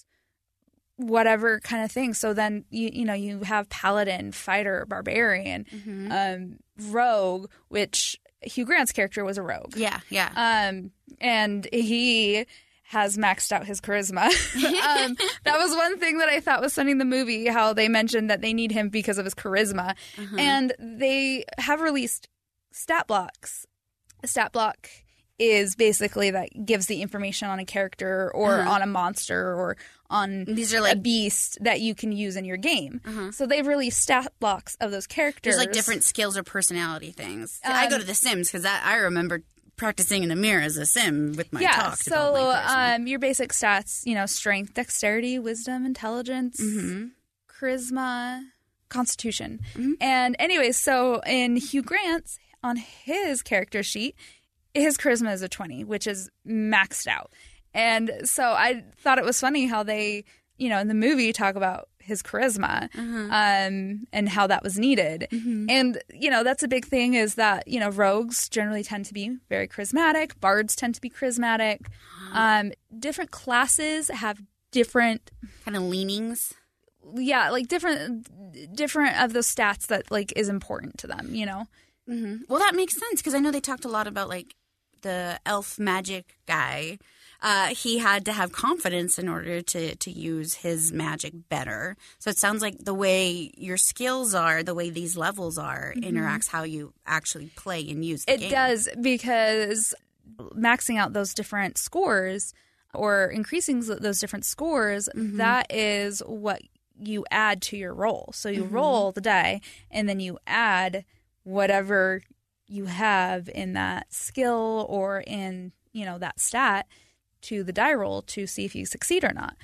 whatever kind of thing. So then you you know you have paladin, fighter, barbarian, Mm-hmm. um, rogue, which Hugh Grant's character was a rogue. Yeah, yeah. Um, and he has maxed out his charisma. um, that was one thing that I thought was funny in the movie, how they mentioned that they need him because of his charisma. Uh-huh. And they have released stat blocks. A stat block is basically that gives the information on a character or Uh-huh. on a monster or on These are a like beast that you can use in your game. Uh-huh. So they've released stat blocks of those characters. there's like different skills or personality things. I go Um, to The Sims because I remember practicing in the mirror as a sim with my yeah, talk. to build so my charisma. um, your basic stats, you know, strength, dexterity, wisdom, intelligence, Mhm. charisma, constitution. Mhm. And anyways, so in Hugh Grant's, on his character sheet, his charisma is a twenty, which is maxed out. And so I thought it was funny how they, you know, in the movie talk about his charisma Uh-huh. um, and how that was needed. Mhm. And, you know, that's a big thing is that, you know, rogues generally tend to be very charismatic. Bards tend to be charismatic. Um, different classes have different kind of leanings. Yeah, like different different of those stats that like is important to them, you know? Mm-hmm. Well, that makes sense because I know they talked a lot about like the elf magic guy. Uh, he had to have confidence in order to, to use his magic better. So it sounds like the way your skills are, the way these levels are, Mhm. interacts how you actually play and use the It game. does, because maxing out those different scores or increasing those different scores, Mhm. that is what you add to your roll. So you Mhm. roll the die and then you add whatever you have in that skill or in, you know, that stat to the die roll to see if you succeed or not.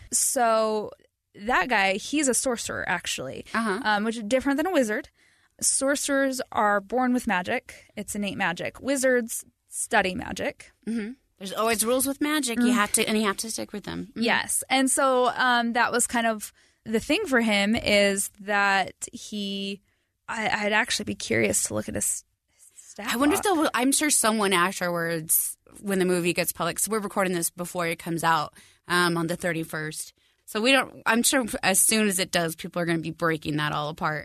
So that guy, he's a sorcerer actually, Uh-huh. um, which is different than a wizard. Sorcerers are born with magic. It's innate magic. Wizards study magic. Mm-hmm. There's always rules with magic. You Mm. have to, and you have to stick with them. Mhm. Yes. And so um, that was kind of the thing for him is that he, I, I'd actually be curious to look at his stat I wonder if block. they'll. I'm sure someone afterwards, when the movie gets public, so we're recording this before it comes out um, on the thirty-first. So we don't. I'm sure as soon as it does, people are going to be breaking that all apart.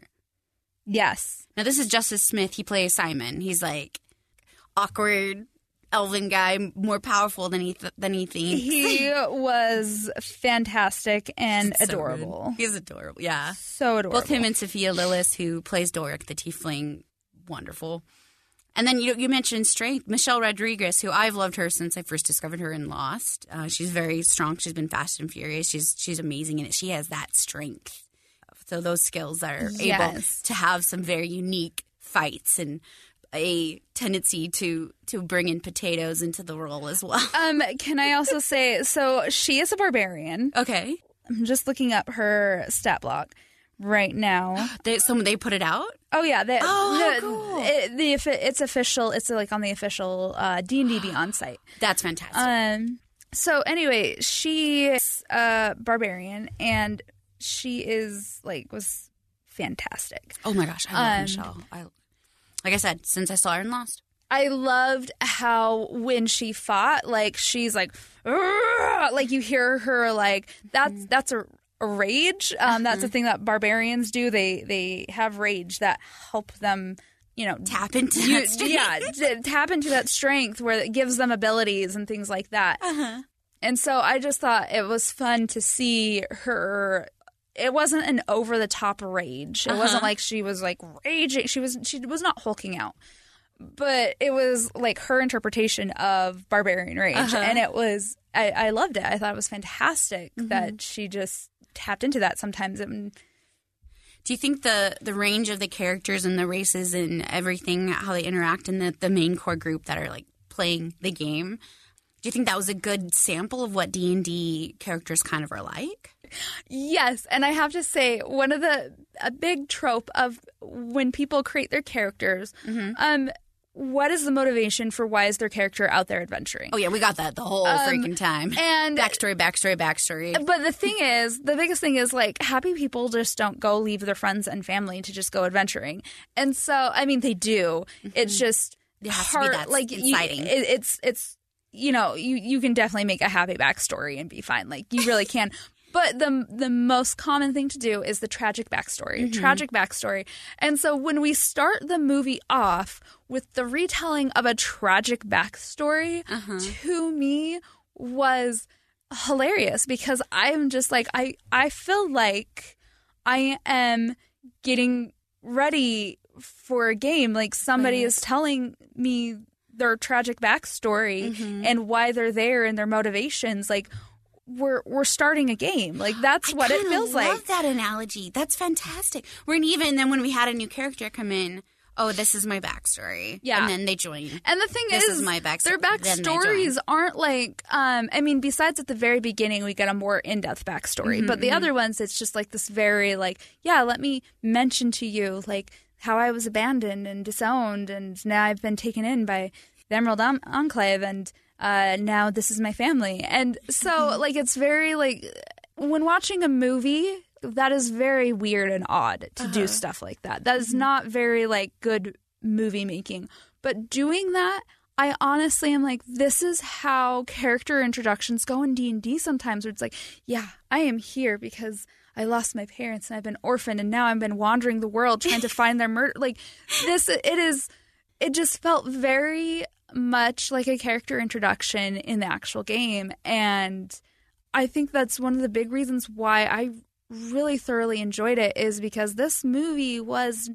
Yes. Now this is Justice Smith. He plays Simon. He's like awkward elven guy, more powerful than he th- than he thinks. He was fantastic and So adorable. good. He's adorable. Yeah, So adorable. both him and Sophia Lillis, who plays Doric the Tiefling, wonderful. And then you you mentioned strength. Michelle Rodriguez, who I've loved her since I first discovered her in Lost. Uh, she's very strong. She's been Fast and Furious. She's she's amazing in it. She has that strength. So those skills are able Yes. to have some very unique fights and a tendency to to bring in potatoes into the role as well. Um, can I also say, so she is a barbarian. Okay. I'm just looking up her stat block right now. They, so they put it out? Oh yeah, the, Oh, the, cool. it, the offi- it's official. It's like on the official uh, D and D Beyond site. That's fantastic. Um. So anyway, she's a barbarian, and she is like was fantastic. oh my gosh, I love um, Michelle. I, like I said, since I saw her in Lost. I loved how when she fought, like she's like, "Argh!" like you hear her like that's that's a, a rage. Um, that's a thing that barbarians do. They they have rage that help them, you know, Tap into you- that strength. yeah, t- tap into that strength where it gives them abilities and things like that. Uh-huh. And so I just thought it was fun to see her. It wasn't an over the top rage. It Uh-huh. wasn't like she was like raging. She was she was not hulking out. But it was like her interpretation of barbarian rage. Uh-huh. And it was I, I loved it. I thought it was fantastic Mm-hmm. that she just tapped into that sometimes. It, Do you think the, the range of the characters and the races and everything, how they interact in the, the main core group that are like playing the game, do you think that was a good sample of what D and D characters kind of are like? Yes, and I have to say one of the a big trope of when people create their characters, Mm-hmm. um, what is the motivation for why is their character out there adventuring? Oh, yeah, we got that the whole Um, freaking time. and- backstory, backstory, backstory. But the thing is, the biggest thing is like happy people just don't go leave their friends and family to just go adventuring. And so, I mean, they do. Mm-hmm. It's just It has to Heart, be that like you- inciting. it, it's it's you know you you can definitely make a happy backstory and be fine. Like you really can. But the the most common thing to do is the tragic backstory, Mm-hmm. tragic backstory. And so when we start the movie off with the retelling of a tragic backstory, Uh-huh. to me was hilarious because I'm just like I I feel like I am getting ready for a game. Like somebody Right. is telling me their tragic backstory Mm-hmm. and why they're there and their motivations. Like we're we're starting a game. Like that's I what it kinda feels love like. that analogy. That's fantastic. We're even then when we had a new character come in, oh, this is my backstory. Yeah. And then they join. And the thing This is, is my backstory. their Then they backstories join. aren't like, um, I mean, besides at the very beginning, we get a more in-depth backstory. Mm-hmm, but the other ones, it's just like this very, like, yeah, let me mention to you, like, how I was abandoned and disowned, and now I've been taken in by the Emerald En- Enclave, and uh, now this is my family. And so, Mm-hmm. like, it's very, like, when watching a movie, that is very weird and odd to do stuff like that. That is not very, like, good movie making. But doing that, I honestly am like, this is how character introductions go in D and D sometimes, where it's like, yeah, I am here because I lost my parents and I've been orphaned and now I've been wandering the world trying to find their murder. Like this, it is, it just felt very much like a character introduction in the actual game. And I think that's one of the big reasons why I really thoroughly enjoyed it, is because this movie was,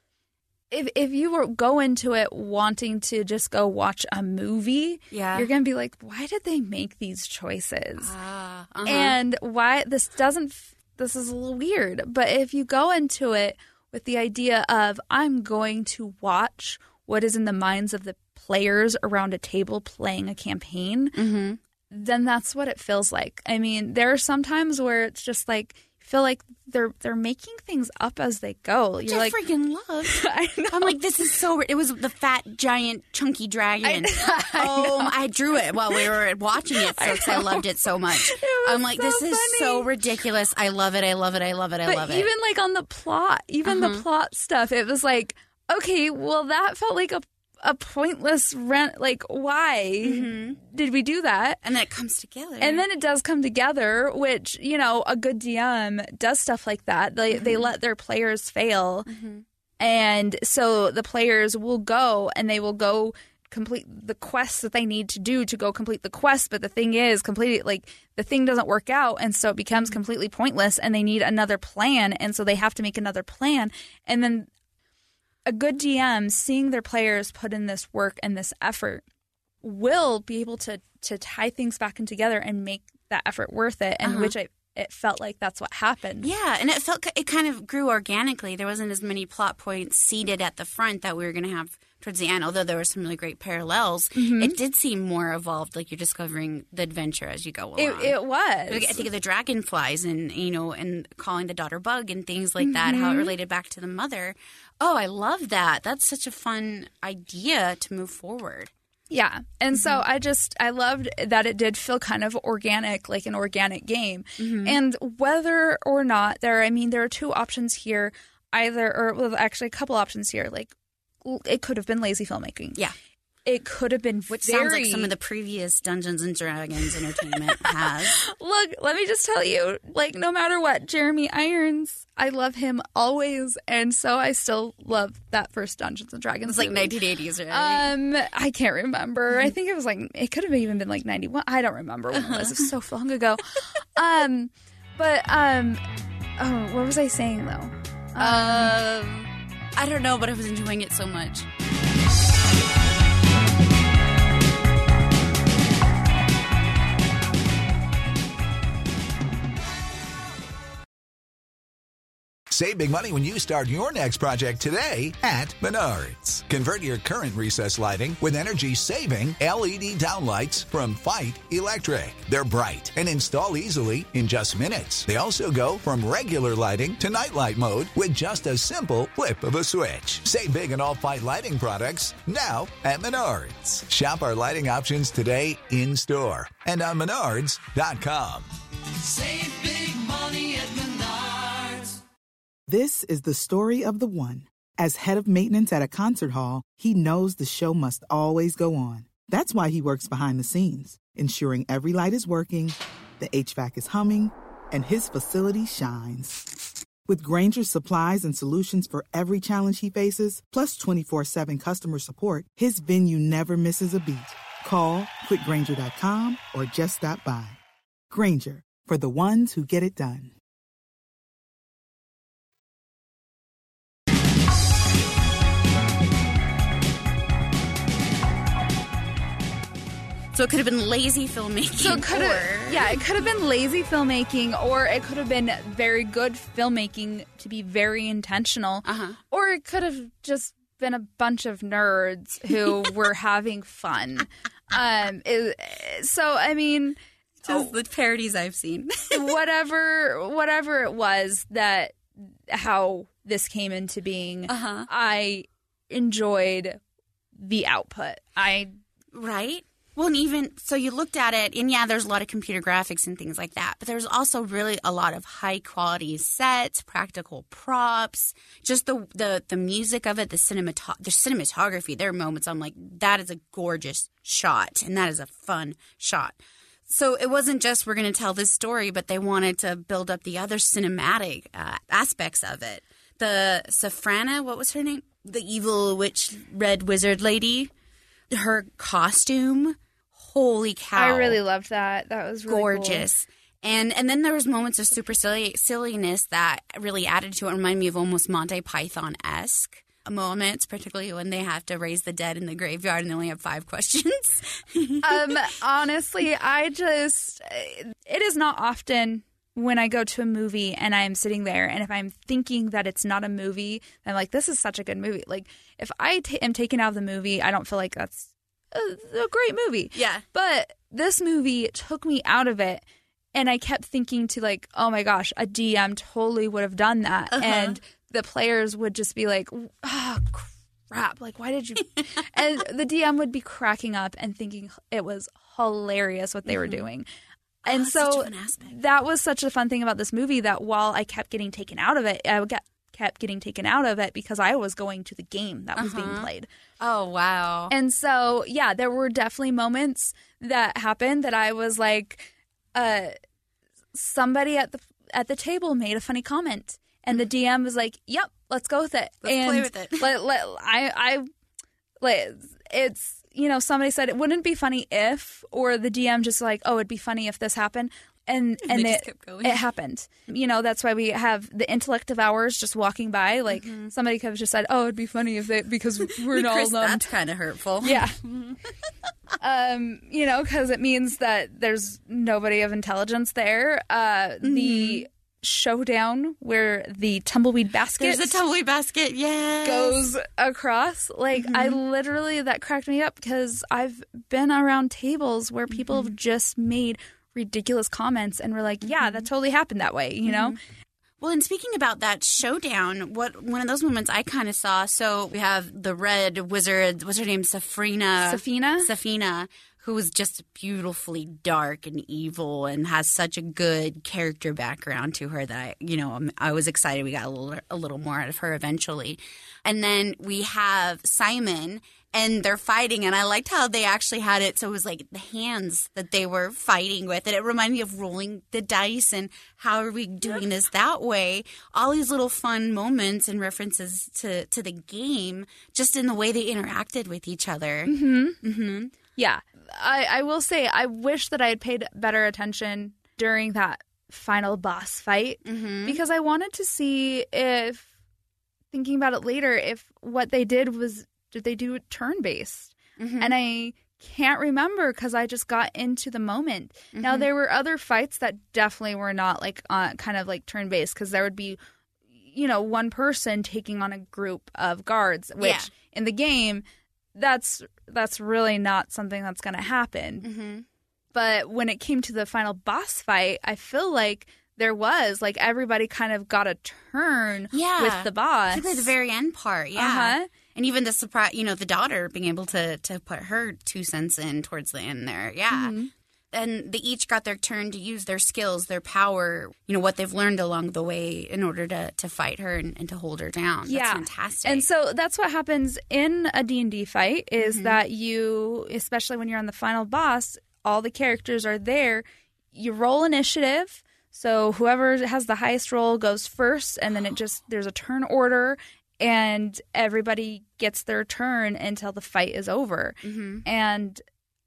if if you were go into it wanting to just go watch a movie, Yeah. you're gonna be like, why did they make these choices? Ah, uh-huh. And why this doesn't f- this is a little weird. But if you go into it with the idea of, I'm going to watch what is in the minds of the players around a table playing a campaign, Mm-hmm. then that's what it feels like. I mean, there are some times where it's just like, you feel like they're they're making things up as they go. Which You're I like, freaking love. I know. I'm like, this is so. It was the fat, giant, chunky dragon. I oh, I drew it while we were watching it because I, I loved it so much. was I'm like, so this is so funny. ridiculous. I love it. I love it. I love it. I But love even it. like on the plot, even Uh-huh. the plot stuff, it was like, okay, well, that felt like a a pointless rent. Like, why Mm-hmm. did we do that? And then it comes together. And then it does come together, which, you know, a good D M does stuff like that. They they Mm-hmm. let their players fail. And so the players will go and they will go complete the quests that they need to do to go complete the quest. But the thing is, completely, like, the thing doesn't work out. And so it becomes completely pointless and they need another plan. And so they have to make another plan. And then a good D M, seeing their players put in this work and this effort, will be able to to tie things back in together and make that effort worth it. And Uh-huh. which I, it felt like that's what happened. Yeah, and it felt it kind of grew organically. There wasn't as many plot points seated at the front that we were going to have towards the end. Although there were some really great parallels, Mm-hmm. it did seem more evolved. Like you're discovering the adventure as you go along. It, it was. Like, I think of the dragonflies and, you know, and calling the daughter Bug and things like that, how it related back to the mother. Oh, I love that. That's such a fun idea to move forward. Yeah. And so Mm-hmm. I just, I loved that it did feel kind of organic, like an organic game. Mm-hmm. And whether or not there, I mean, there are two options here, either, or well, actually a couple options here. Like, l- it could have been lazy filmmaking. Yeah. It could have been Which very... sounds like some of the previous Dungeons and Dragons entertainment has. Look, let me just tell you, like, no matter what, Jeremy Irons, I love him always, and so I still love that first Dungeons and Dragons. It's like movie. nineteen eighties, right? Um, I can't remember. I think it was like, it could have even been like ninety-one. I don't remember when it was. It was so long ago. Um, but um, oh, what was I saying though? Um, I don't know, but I was enjoying it so much. Save big money when you start your next project today at Menards. Convert your current recessed lighting with energy-saving L E D downlights from Fight Electric. They're bright and install easily in just minutes. They also go from regular lighting to nightlight mode with just a simple flip of a switch. Save big on all Fight lighting products now at Menards. Shop our lighting options today in-store and on menards dot com. Save big money at Menards. This is the story of the one. As head of maintenance at a concert hall, he knows the show must always go on. That's why he works behind the scenes, ensuring every light is working, the H V A C is humming, and his facility shines. With Grainger's supplies and solutions for every challenge he faces, plus twenty-four seven customer support, his venue never misses a beat. Call quick grainger dot com or just stop by. Grainger, for the ones who get it done. So it could have been lazy filmmaking. So it could have, yeah, it could have been lazy filmmaking, or it could have been very good filmmaking to be very intentional, uh-huh. or it could have just been a bunch of nerds who were having fun. Um, it, so I mean, just oh, the parodies I've seen. whatever, whatever it was that how this came into being, uh-huh. I enjoyed the output. I right. Well, and even so, you looked at it, and yeah, there's a lot of computer graphics and things like that, but there's also really a lot of high quality sets, practical props, just the the, the music of it, the cinemat the cinematography. There are moments I'm like, that is a gorgeous shot, and that is a fun shot. So it wasn't just we're going to tell this story, but they wanted to build up the other cinematic uh, aspects of it. The Safrana, what was her name? The evil witch, red wizard lady. Her costume, holy cow. I really loved that. That was really gorgeous. Cool. And and then there was moments of super silly, silliness that really added to it. It reminded me of almost Monty Python-esque moments, particularly when they have to raise the dead in the graveyard and they only have five questions. um, honestly, I just, it is not often when I go to a movie and I'm sitting there and if I'm thinking that it's not a movie, I'm like, this is such a good movie. Like, if I t- am taken out of the movie, I don't feel like that's a, a great movie. Yeah. But this movie took me out of it, and I kept thinking to like, oh my gosh, a D M totally would have done that. Uh-huh. And the players would just be like, oh, crap. Like, why did you? And the D M would be cracking up and thinking it was hilarious what they mm-hmm. were doing. And oh, so that that was such a fun thing about this movie, that while I kept getting taken out of it, I get, kept getting taken out of it because I was going to the game that was uh-huh. being played. Oh, wow. And so, yeah, there were definitely moments that happened that I was like, uh, somebody at the at the table made a funny comment, and the D M was like, "Yep, let's go with it. Let's and play with it." let, let, I, I, like, it's. You know, somebody said it wouldn't be funny if, or the D M just like, oh, it'd be funny if this happened. And and, and they it, just kept going. It happened. You know, that's why we have the intellect of ours just walking by. Like, mm-hmm. somebody could have just said, oh, it'd be funny if they, because we're all Chris, numbed. That's kind of hurtful. Yeah. um, you know, because it means that there's nobody of intelligence there. Uh, mm-hmm. The showdown where the tumbleweed basket there's a tumbleweed basket yes goes across, like mm-hmm. I literally, that cracked me up because I've been around tables where people mm-hmm. have just made ridiculous comments and we're like, yeah, mm-hmm. that totally happened that way, you know. Mm-hmm. Well, and speaking about that showdown, what one of those moments I kind of saw, so we have the red wizard, what's her name, Safrina Safina Safina who is just beautifully dark and evil and has such a good character background to her that I, you know, I was excited we got a little, a little more out of her eventually. And then we have Simon, and they're fighting, and I liked how they actually had it so it was like the hands that they were fighting with, and it reminded me of rolling the dice and how are we doing this that way. All these little fun moments and references to, to the game just in the way they interacted with each other. Mm-hmm. Mm-hmm. Yeah. I, I will say I wish that I had paid better attention during that final boss fight mm-hmm. because I wanted to see if, thinking about it later, if what they did was, did they do it turn-based? Mm-hmm. And I can't remember because I just got into the moment. Mm-hmm. Now, there were other fights that definitely were not like uh, kind of like turn-based because there would be, you know, one person taking on a group of guards, which yeah. in the game, that's that's really not something that's going to happen. Mm-hmm. But when it came to the final boss fight, I feel like there was, like, everybody kind of got a turn yeah. with the boss. Particularly the very end part, yeah. Uh-huh. And even the surprise, you know, the daughter being able to, to put her two cents in towards the end there, yeah. Mm-hmm. And they each got their turn to use their skills, their power, you know, what they've learned along the way in order to, to fight her and, and to hold her down. That's yeah. fantastic. And so that's what happens in a D and D fight is mm-hmm. that you, especially when you're on the final boss, all the characters are there. You roll initiative. So whoever has the highest roll goes first, and then it just, there's a turn order, and everybody gets their turn until the fight is over. Mm-hmm. And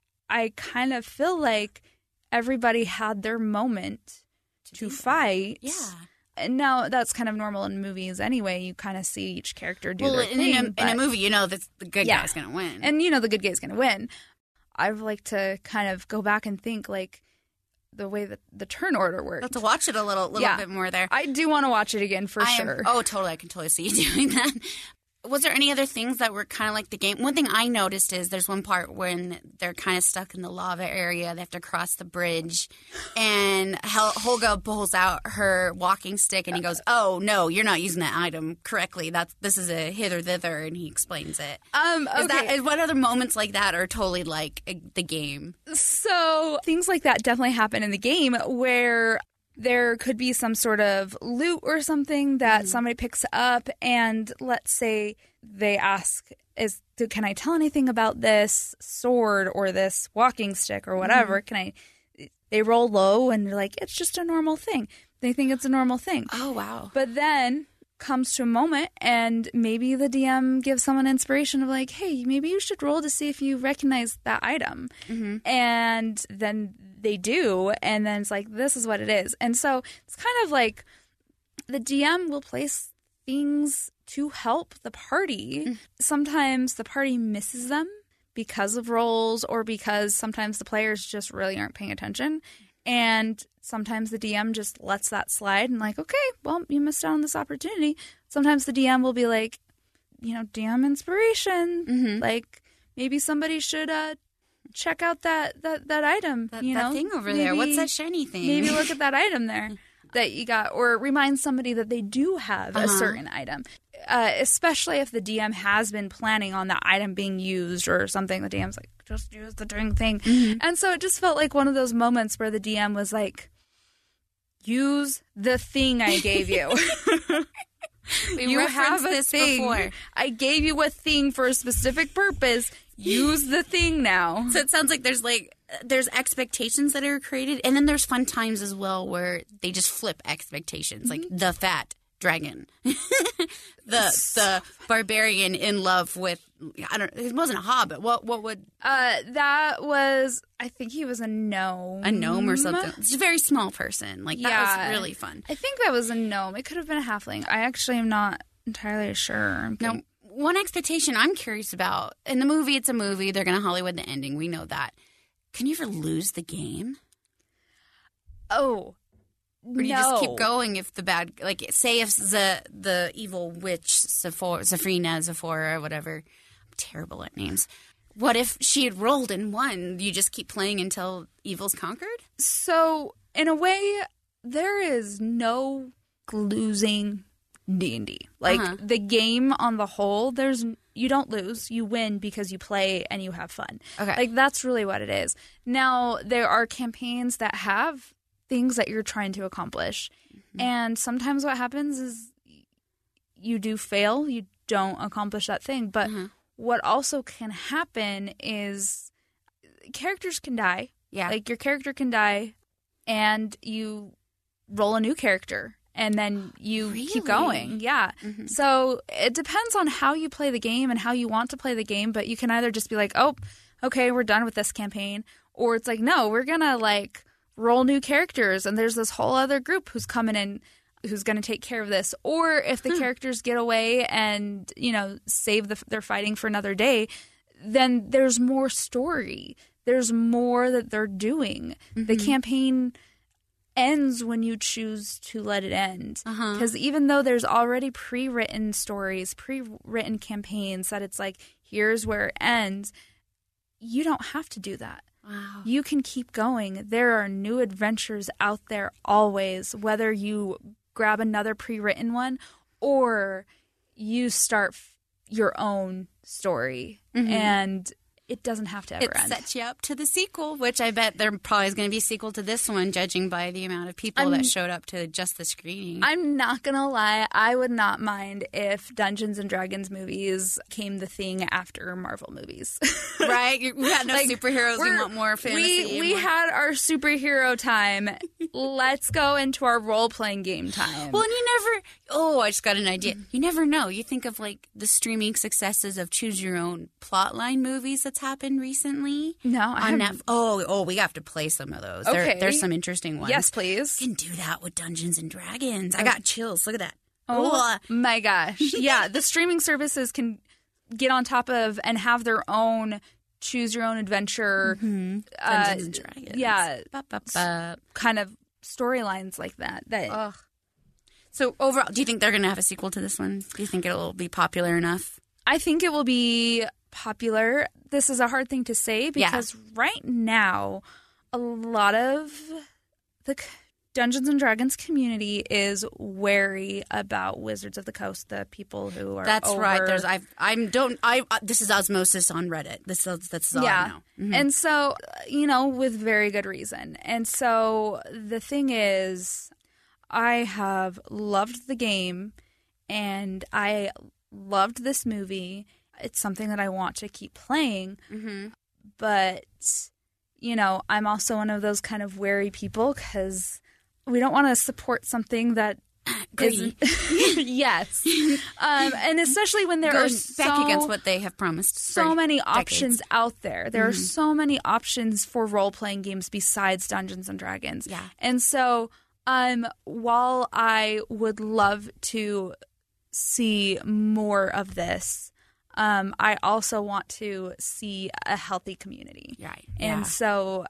I kind of feel like everybody had their moment to, to fight. Yeah. And now that's kind of normal in movies anyway. You kind of see each character do well, their in, thing. In a, but, in a movie, you know that the good yeah. guy's going to win. And you know the good guy's going to win. I would like to kind of go back and think like the way that the turn order works. I'll have to watch it a little little yeah. bit more there. I do want to watch it again for I sure. Am, oh, totally. I can totally see you doing that. Was there any other things that were kind of like the game? One thing I noticed is there's one part when they're kind of stuck in the lava area. They have to cross the bridge. And Hel- Holga pulls out her walking stick and he goes, oh, no, you're not using that item correctly. That's This is a hither thither. And he explains it. Um, okay. Is that, is, what other moments like that are totally like a, the game? So things like that definitely happen in the game where there could be some sort of loot or something that mm-hmm. somebody picks up, and let's say they ask, "Is can I tell anything about this sword or this walking stick or whatever?" Mm-hmm. Can I? They roll low and they're like, "It's just a normal thing." They think it's a normal thing. Oh wow! But then comes to a moment, and maybe the D M gives someone inspiration of like, "Hey, maybe you should roll to see if you recognize that item," mm-hmm. and then they do, and then it's like, this is what it is. And so it's kind of like the D M will place things to help the party. Mm. Sometimes the party misses them because of rolls or because sometimes the players just really aren't paying attention. And sometimes the D M just lets that slide and like, okay, well, you missed out on this opportunity. Sometimes the D M will be like, you know, D M inspiration. Mm-hmm. Like maybe somebody should uh, check out that, that, that item. That, you that know? thing over maybe, there. What's that shiny thing? Maybe look at that item there that you got, or remind somebody that they do have uh-huh. a certain item. Uh, especially if the D M has been planning on that item being used or something. The D M's like, just use the dang thing. Mm-hmm. And so it just felt like one of those moments where the D M was like, use the thing I gave you. We you have a this thing. Before. I gave you a thing for a specific purpose. Use the thing now. So it sounds like there's like there's expectations that are created, and then there's fun times as well where they just flip expectations, mm-hmm. like the fat dragon, the so the barbarian in love with I don't it wasn't a hobbit. What what would uh that was I think he was a gnome, a gnome or something. It's a very small person. Like that yeah. was really fun. I think that was a gnome. It could have been a halfling. I actually am not entirely sure. Now, one expectation I'm curious about in the movie, it's a movie. They're going to Hollywood the ending. We know that. Can you ever lose the game? Oh. Or do you no. just keep going if the bad, like, say if the the evil witch, Sephora, Zephrina, Zephora, whatever, I'm terrible at names. What if she had rolled and won? You just keep playing until evil's conquered? So, in a way, there is no losing D and D. Like, uh-huh. the game on the whole, there's you don't lose. You win because you play and you have fun. Okay. Like, that's really what it is. Now, there are campaigns that have things that you're trying to accomplish. Mm-hmm. And sometimes what happens is you do fail, you don't accomplish that thing. But mm-hmm. what also can happen is characters can die. Yeah. Like your character can die and you roll a new character and then you really? keep going. Yeah. Mm-hmm. So it depends on how you play the game and how you want to play the game. But you can either just be like, oh, okay, we're done with this campaign. Or it's like, no, we're going to like roll new characters, and there's this whole other group who's coming in who's going to take care of this. Or if the hmm. characters get away and, you know, save the, their fighting for another day, then there's more story. There's more that they're doing. Mm-hmm. The campaign ends when you choose to let it end. Because uh-huh. even though there's already pre-written stories, pre-written campaigns that it's like, here's where it ends, you don't have to do that. Wow. You can keep going. There are new adventures out there always, whether you grab another pre-written one or you start f- your own story. Mm-hmm. And it doesn't have to ever it end. It sets you up to the sequel, which I bet there probably is going to be a sequel to this one, judging by the amount of people I'm, that showed up to just the screening. I'm not going to lie. I would not mind if Dungeons and Dragons movies came the thing after Marvel movies. Right? We had no like, superheroes. We want more fantasy. We, we more... had our superhero time. Let's go into our role-playing game time. Well, and you never... Oh, I just got an idea. You never know. You think of, like, the streaming successes of choose-your-own plotline movies that's happened recently. No, I on Netflix. Oh, oh, we have to play some of those. Okay. There, there's some interesting ones. Yes, please. You can do that with Dungeons and Dragons. I got chills. Look at that. Oh, Ooh. my gosh. Yeah, the streaming services can get on top of and have their own choose-your-own-adventure. Mm-hmm. Uh, Dungeons and Dragons. Yeah. Bop, bop, bop. Kind of storylines like that. that Ugh. So overall, do you think they're going to have a sequel to this one? Do you think it'll be popular enough? I think it will be popular. This is a hard thing to say because yeah. right now, a lot of the Dungeons and Dragons community is wary about Wizards of the Coast, the people who are That's over... right. There's I I'm don't I uh, this is osmosis on Reddit. This is this is all yeah. I know. Mm-hmm. And so, you know, with very good reason. And so the thing is, I have loved the game and I loved this movie. It's something that I want to keep playing. Mm-hmm. But, you know, I'm also one of those kind of wary people because we don't want to support something that isn't. Yes. Um, and especially when there Going are so, back against what they have promised. So many decades. options out there. There mm-hmm. are so many options for role-playing games besides Dungeons and Dragons. Yeah. And so um, while I would love to see more of this, um, I also want to see a healthy community. Right. And yeah. so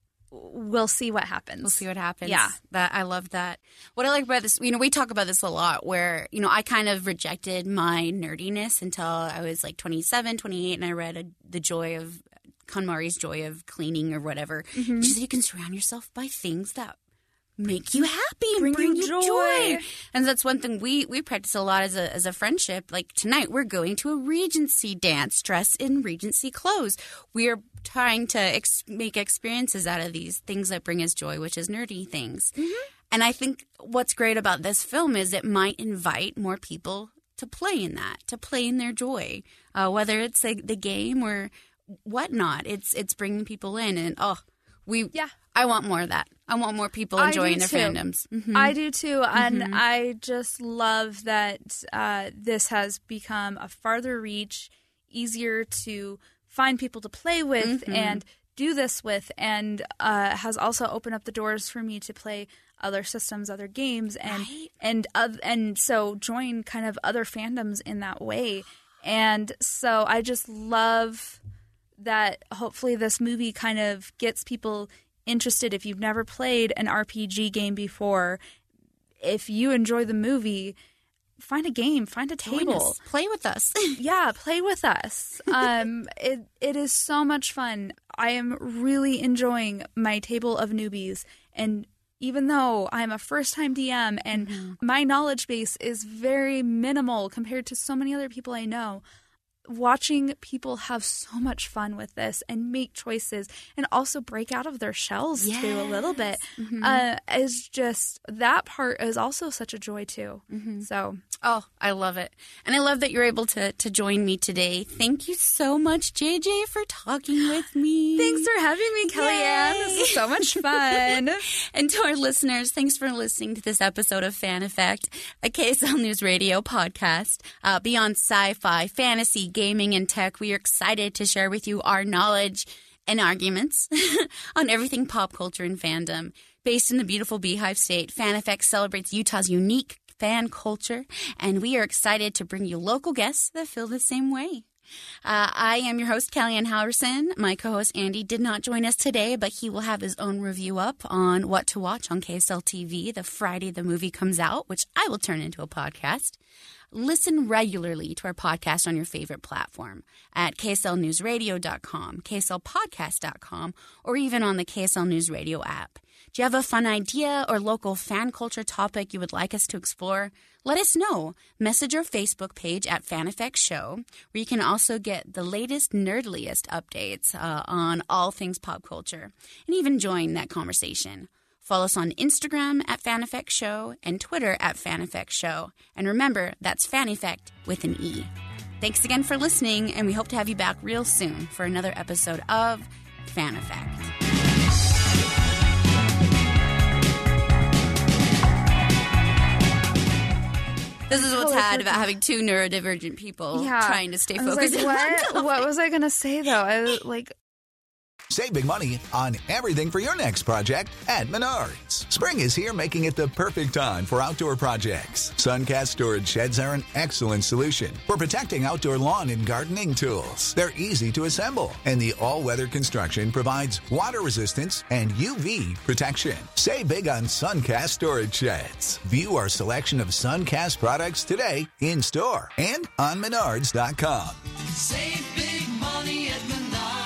we'll see what happens. We'll see what happens. Yeah. That I love that. What I like about this, you know, we talk about this a lot where, you know, I kind of rejected my nerdiness until I was like twenty-seven, twenty-eight, and I read a, The Joy of, KonMari's Joy of Cleaning or whatever. Mm-hmm. She said you can surround yourself by things that make you happy and bring, bring you you joy. joy. And that's one thing we, we practice a lot as a as a friendship. Like tonight, we're going to a Regency dance dressed in Regency clothes. We are trying to ex- make experiences out of these things that bring us joy, which is nerdy things. Mm-hmm. And I think what's great about this film is it might invite more people to play in that, to play in their joy, uh, whether it's the, the game or whatnot. It's it's bringing people in, and oh, we yeah. I want more of that. I want more people enjoying their too. fandoms. Mm-hmm. I do too, and mm-hmm. I just love that uh, this has become a farther reach, easier to find people to play with mm-hmm. and do this with, and uh, has also opened up the doors for me to play other systems, other games, and right. and uh, and so join kind of other fandoms in that way. And so I just love that hopefully this movie kind of gets people interested. If you've never played an R P G game before, if you enjoy the movie, find a game, find a table. Play with us. Yeah, play with us. Um, it it is so much fun. I am really enjoying my table of newbies, and even though I'm a first-time D M and mm-hmm. my knowledge base is very minimal compared to so many other people I know, watching people have so much fun with this and make choices and also break out of their shells yes. too a little bit mm-hmm. uh, is just, that part is also such a joy too. Mm-hmm. So, oh, I love it. And I love that you're able to, to join me today. Thank you so much, J J, for talking with me. Thanks for having me, Kellyanne. This is so much fun. And to our listeners, thanks for listening to this episode of Fan Effect, a K S L News Radio podcast. Uh, beyond sci-fi, fantasy, gaming, and tech, we are excited to share with you our knowledge and arguments on everything pop culture and fandom. Based in the beautiful Beehive State, Fan Effect celebrates Utah's unique fan culture, and we are excited to bring you local guests that feel the same way. Uh, I am your host, Kellyanne Halverson. My co-host, Andy, did not join us today, but he will have his own review up on what to watch on K S L T V the Friday the movie comes out, which I will turn into a podcast. listen regularly to our podcast on your favorite platform at K S L News Radio dot com, K S L Podcast dot com, or even on the K S L News Radio app. Do you have a fun idea or local fan culture topic you would like us to explore? Let us know. Message our Facebook page at Fan Effect Show, where you can also get the latest, nerdliest updates uh, on all things pop culture, and even join that conversation. Follow us on Instagram at Fan Effect Show and Twitter at Fan Effect Show. And remember, that's Fan Effect with an E. Thanks again for listening, and we hope to have you back real soon for another episode of Fan Effect. This is what's sad about having two neurodivergent people Yeah. trying to stay I was focused. like, on what? one topic. What was I gonna say though? I was like, Save big money on everything for your next project at Menards. Spring is here, making it the perfect time for outdoor projects. Suncast storage sheds are an excellent solution for protecting outdoor lawn and gardening tools. They're easy to assemble, and the all-weather construction provides water resistance and U V protection. Save big on Suncast storage sheds. View our selection of Suncast products today in store and on Menards dot com. Save big money at Menards.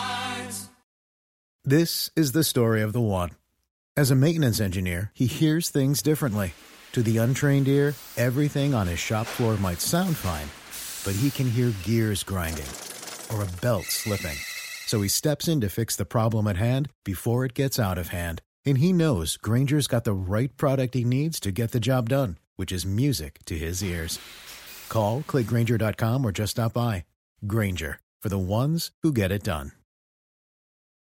This is the story of the one. As a maintenance engineer, he hears things differently. To the untrained ear, everything on his shop floor might sound fine, but he can hear gears grinding or a belt slipping. So he steps in to fix the problem at hand before it gets out of hand. And he knows Grainger's got the right product he needs to get the job done, which is music to his ears. Call, click Grainger dot com, or just stop by. Grainger, for the ones who get it done.